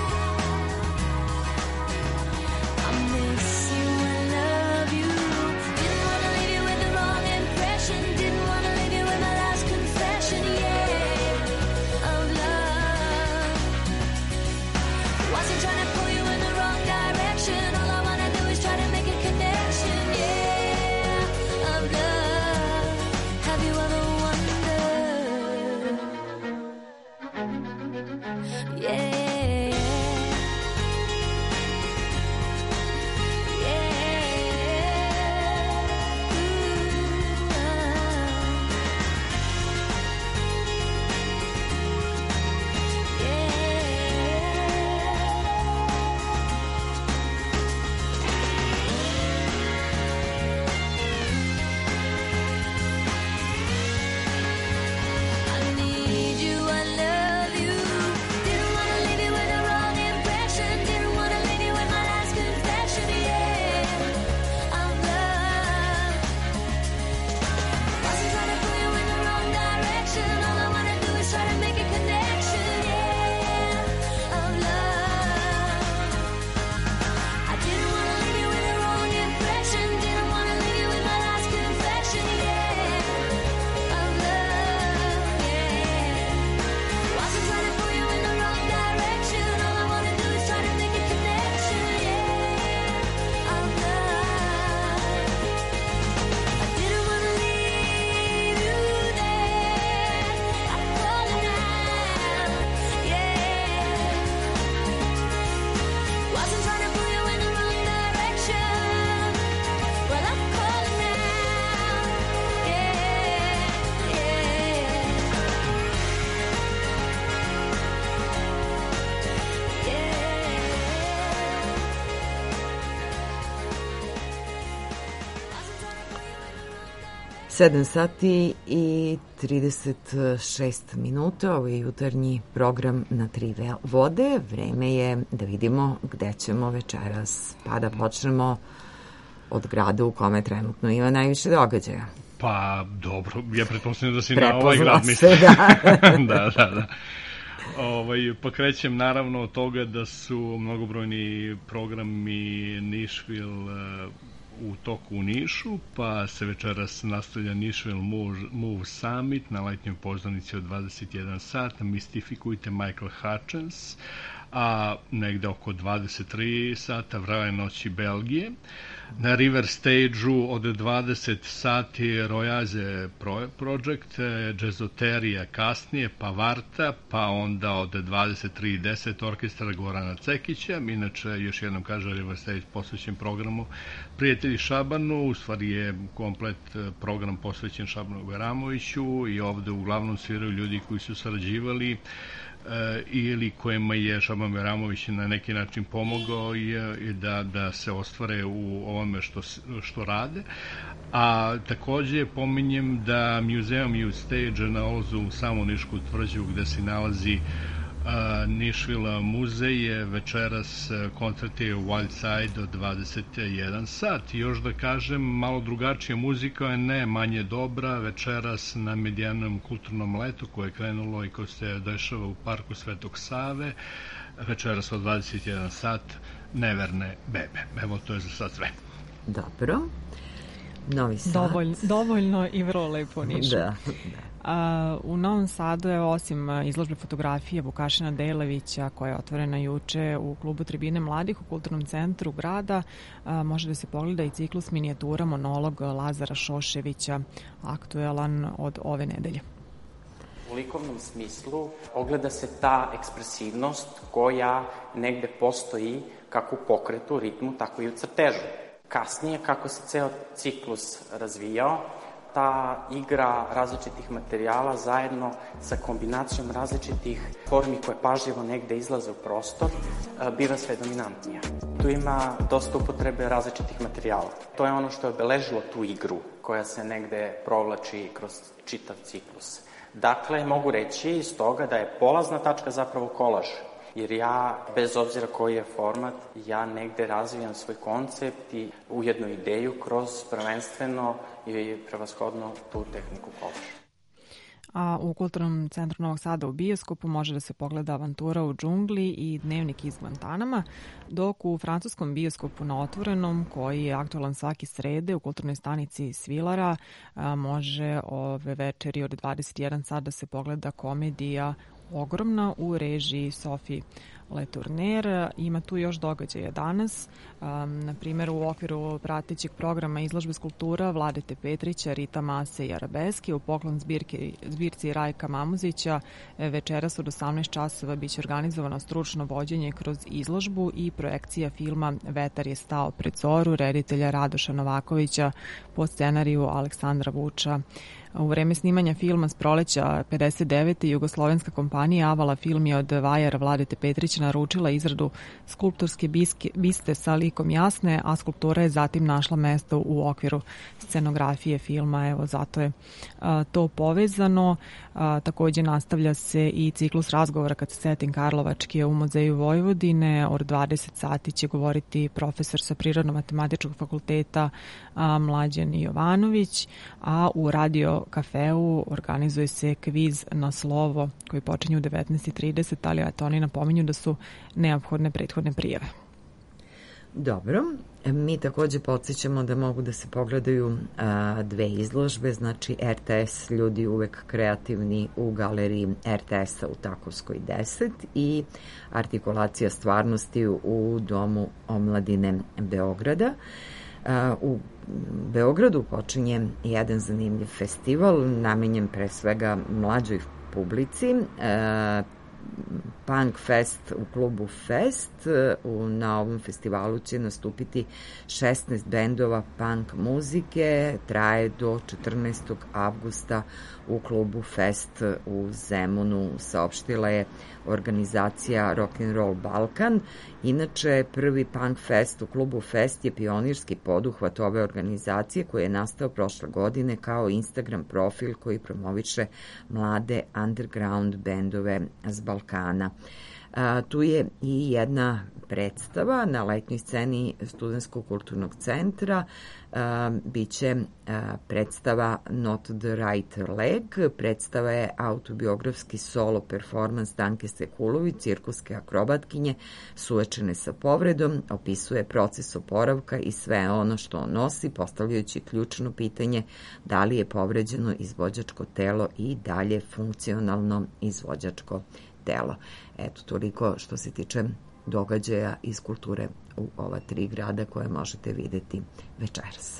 I miss you and love you. Didn't want to leave you with the wrong impression. Didn't want to leave you with my last confession, yeah, of love. Wasn't trying to pull you in the wrong direction. All I wanna do is try to make a connection, yeah, of love. Have you ever wondered? Yeah. I need you, I love you. Didn't wanna leave you with the wrong impression. Didn't wanna leave you with my last confession, yeah, of love. Wasn't trying to pull you in the wrong direction. All I wanna do is try to make a connection, yeah, of love. I didn't wanna leave you with the wrong impression. Didn't wanna leave you with my last confession, yeah, of love, yeah. Wasn't trying to pull you in the wrong direction. All I wanna do is try to make a connection, yeah, of love. I didn't wanna leave you there. I'm calling now, yeah. Wasn't trying to pull you in the wrong direction. Well, I'm calling now, yeah, Sedam sati i 36 minuta, ovo je jutarnji program na Tri vode. Vreme je da vidimo gde ćemo večeras, pa da počnemo od grada u kome trenutno ima najviše događaja. Pa, dobro, ja pretpostavljam da si na ovaj grad Prepoznala misliš. se, da. Da. Pa krećem naravno od toga da su mnogobrojni programi Nashville u toku u Nišu, pa se večeras nastavlja Nashville Move Summit na letnjoj pozornici od 21 sat. Mistifikujte Michael Hutchence, a negde oko 23 sata Vrele noći Belgije. Na River Stage-u od 20 sati Royaze Project, Jazzoterija kasnije, pa Varta, pa onda od 23:10 orkestra Gorana Cekića. Inače, još jednom kaže, River Stage posvećen programu Prijatelji Šabanu, u stvari je komplet program posvećen Šabanu Veramoviću i ovde uglavnom sviraju ljudi koji su sarađivali ili kojima je Šaban Veramović na neki način pomogao i da se ostvare u ovome što rade. A takođe pominjem da Museum Youth Stage na ulazu u samu Nišku tvrđavu gde se nalazi Nashville muzej, večeras koncert je u Wild Side od 21 sat. Još da kažem, malo drugačija muzika je ne manje dobra. Večeras na Medijanom kulturnom letu koje je krenulo i koje se dešava u parku Svetog Save, večeras od 21 sat Neverne bebe. Evo, to je za sad sve. Dobro. Novi Sad. Dovoljno i vrlo lepo u Nišu. Da. U Novom Sadu je osim izložbe fotografije Vukašina Dejlevića koja je otvorena juče u klubu Tribine mladih u kulturnom centru grada, može da se pogleda i ciklus minijatura monolog Lazara Šoševića, aktuelan od ove nedelje. U likovnom smislu ogleda se ta ekspresivnost koja negde postoji kako u pokretu, ritmu, tako i u crtežu. Kasnije, kako se ceo ciklus razvijao, ta igra različitih materijala zajedno sa kombinacijom različitih formi koje pažljivo negde izlaze u prostor, biva sve dominantnija. Tu ima dosta upotrebe različitih materijala. To je ono što je obeležilo tu igru koja se negde provlači kroz čitav ciklus. Dakle, mogu reći iz toga da je polazna tačka zapravo kolaž jer ja, bez obzira koji je format, ja negde razvijam svoj koncept i ujedno ideju kroz prvenstveno i prevashodno tu tehniku kolaža. A u Kulturnom centru Novog Sada u bioskopu može da se pogleda Avantura u džungli i Dnevnik iz Guantanama, dok u francuskom bioskopu na Otvorenom, koji je aktualan svake srede u kulturnoj stanici Svilara, može ove večeri od 21 sat da se pogleda komedija Ogromna u režiji Sophie Letourneau. Ima tu još događaja danas. Na primjer, u okviru pratećeg programa izložbe skulptura Vladete Petrića, Rita Mase i Arabeski u poklon zbirci Rajka Mamuzića večeras od 18 časova biće organizovano stručno vođenje kroz izložbu i projekcija filma Vetar je stao pred zoru reditelja Radoša Novakovića po scenariju Aleksandra Vuča. U vreme snimanja filma s proleća 59. jugoslovenska kompanija Avala Film je od vajara Vladete Petrića naručila izradu skulptorske biste sa likom Jasne, a skulptura je zatim našla mesto u okviru scenografije filma. Evo, zato je to povezano. Takođe nastavlja se i ciklus razgovora kad se setim Karlovačke u Muzeju Vojvodine. Od 20 sati će govoriti profesor sa Prirodno-matematičkog fakulteta Mlađan Jovanović, a u Radio kafeu organizuje se kviz na slovo koji počinje u 19:30, ali eto, oni napominju da su neophodne prethodne prijave. Dobro, mi takođe podsjećamo da mogu da se pogledaju dve izložbe, znači RTS ljudi uvek kreativni u galeriji RTS-a u Takovskoj 10 i Artikulacija stvarnosti u Domu omladine Beograda. U Beogradu počinje jedan zanimljiv festival namenjen pre svega mlađoj publici, Punk Fest u klubu Fest. Na ovom festivalu će nastupiti 16 bendova punk muzike, traje do 14. avgusta u klubu Fest u Zemunu, saopštila je organizacija Rock'n'Roll Balkan. Inače, prvi Punk Fest u klubu Fest je pionirski poduhvat ove organizacije koji je nastao prošle godine kao Instagram profil koji promoviše mlade underground bendove s Balkana. Tu je i jedna predstava na letnjoj sceni Studentskog kulturnog centra. Biće predstava Not the Right Leg. Predstava je autobiografski solo performans Danke Sekulović, cirkuske akrobatkinje suočene sa povredom, opisuje proces oporavka i sve ono što on nosi, postavljajući ključno pitanje da li je povređeno izvođačko telo i dalje funkcionalno izvođačko telo. Eto, toliko što se tiče događaja iz kulture u ova tri grada koje možete videti večeras.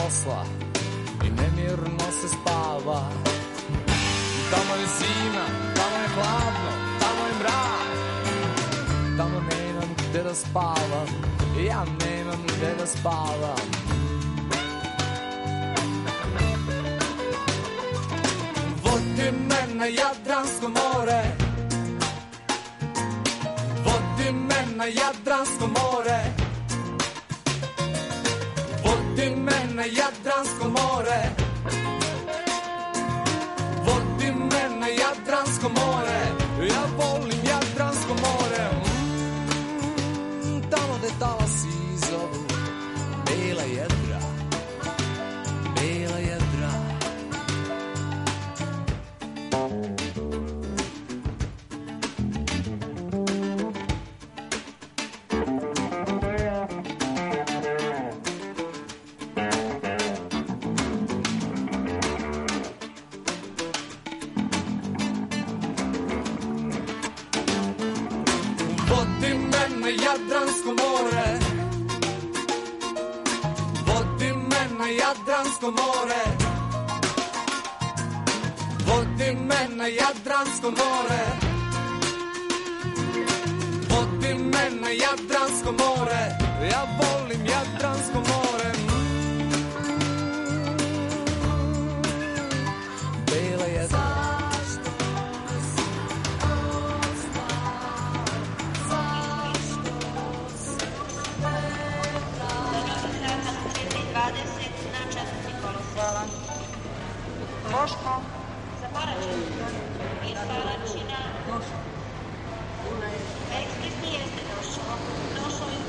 posla i nemirno se spava. Tamo je zima, tamo je hladno, tamo je mrak. Tamo nemam gde da spavam, ja nemam gde da spavam. Vodi me na Jadransko more, vodi me na Jadransko more, vodi me na Jadransko more, vodi me na Jadransko more, ja volim Jadransko more. Tamo gde talasi zovu bela jedra, bela jedra. Vodi me na Jadransko more, vodi me na Jadransko more, vodi me na Jadransko more, vodi me na Jadransko more, ja volim Jadransko more. Bela jedra. Hvala. Boško, za Paraćina. Iz Paraćina. Ekspres nije ste došao. Došao je u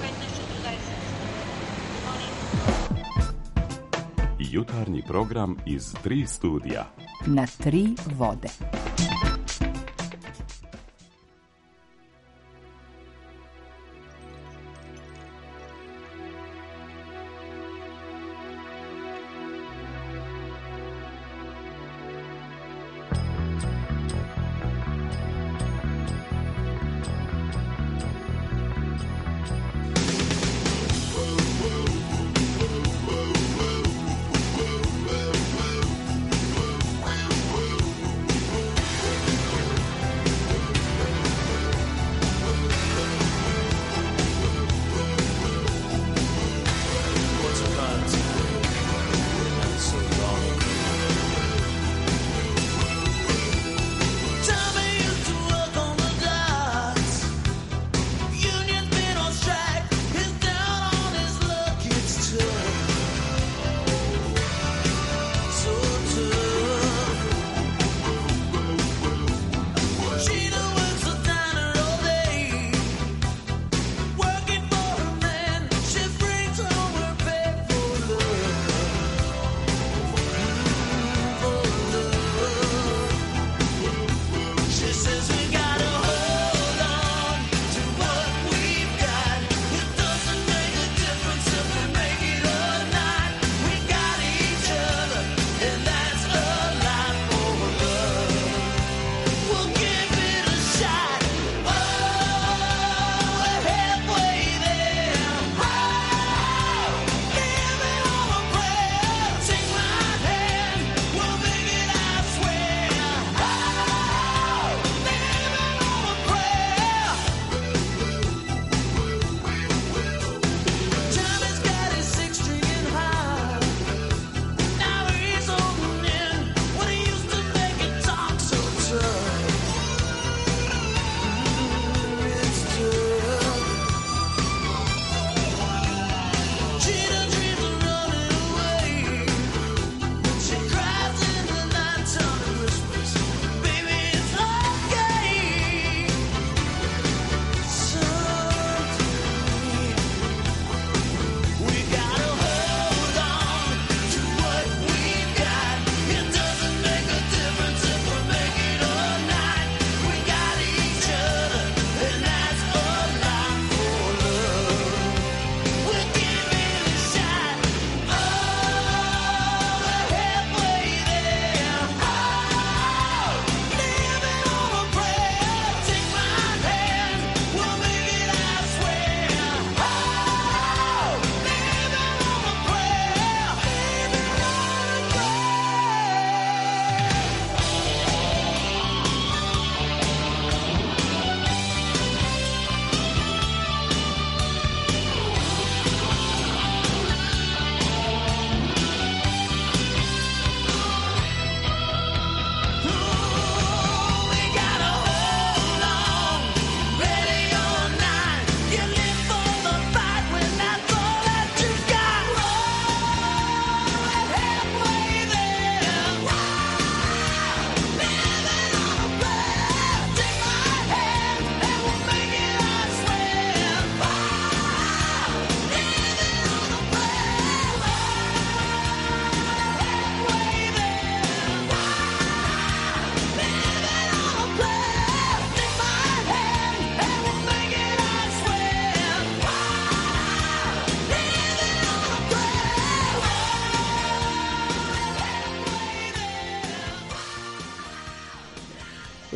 15:40. Jutarnji program iz 3 studija. Na 3 vode.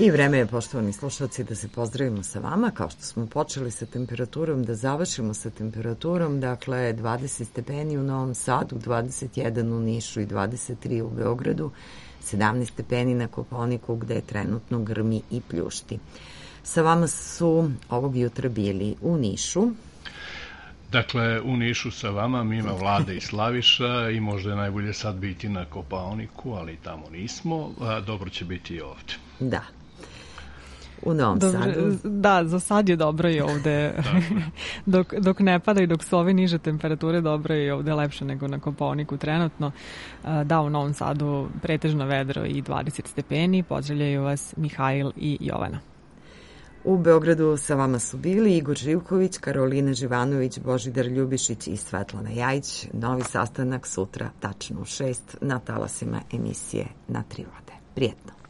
I vreme je, poštovani slušalci, da se pozdravimo sa vama. Kao što smo počeli sa temperaturom, da završimo sa temperaturom. Dakle, 20 stepeni u Novom Sadu, 21 u Nišu i 23 u Beogradu, 17 stepeni na Kopaoniku gde je trenutno grmi i pljušti. Sa vama su ovog jutra bili u Nišu. Dakle, u Nišu sa vama Mima, Vlada i Slaviša i možda je najbolje sad biti na Kopaoniku, ali tamo nismo. Dobro će biti i ovde. Da. U Novom Sadu. Da, za sad je dobro i ovde. dok ne pada i dok su ove niže temperature, dobro je i ovde, lepše nego na Kopaoniku trenutno. Da, u Novom Sadu pretežno vedro i 20 stepeni. Pozdravljaju vas Mihajl i Jovana. U Beogradu sa vama su bili Igor Živković, Karolina Živanović, Božidar Ljubišić i Svetlana Jajić. Novi sastanak sutra tačno u 6 na talasima emisije Na tri vode. Prijetno.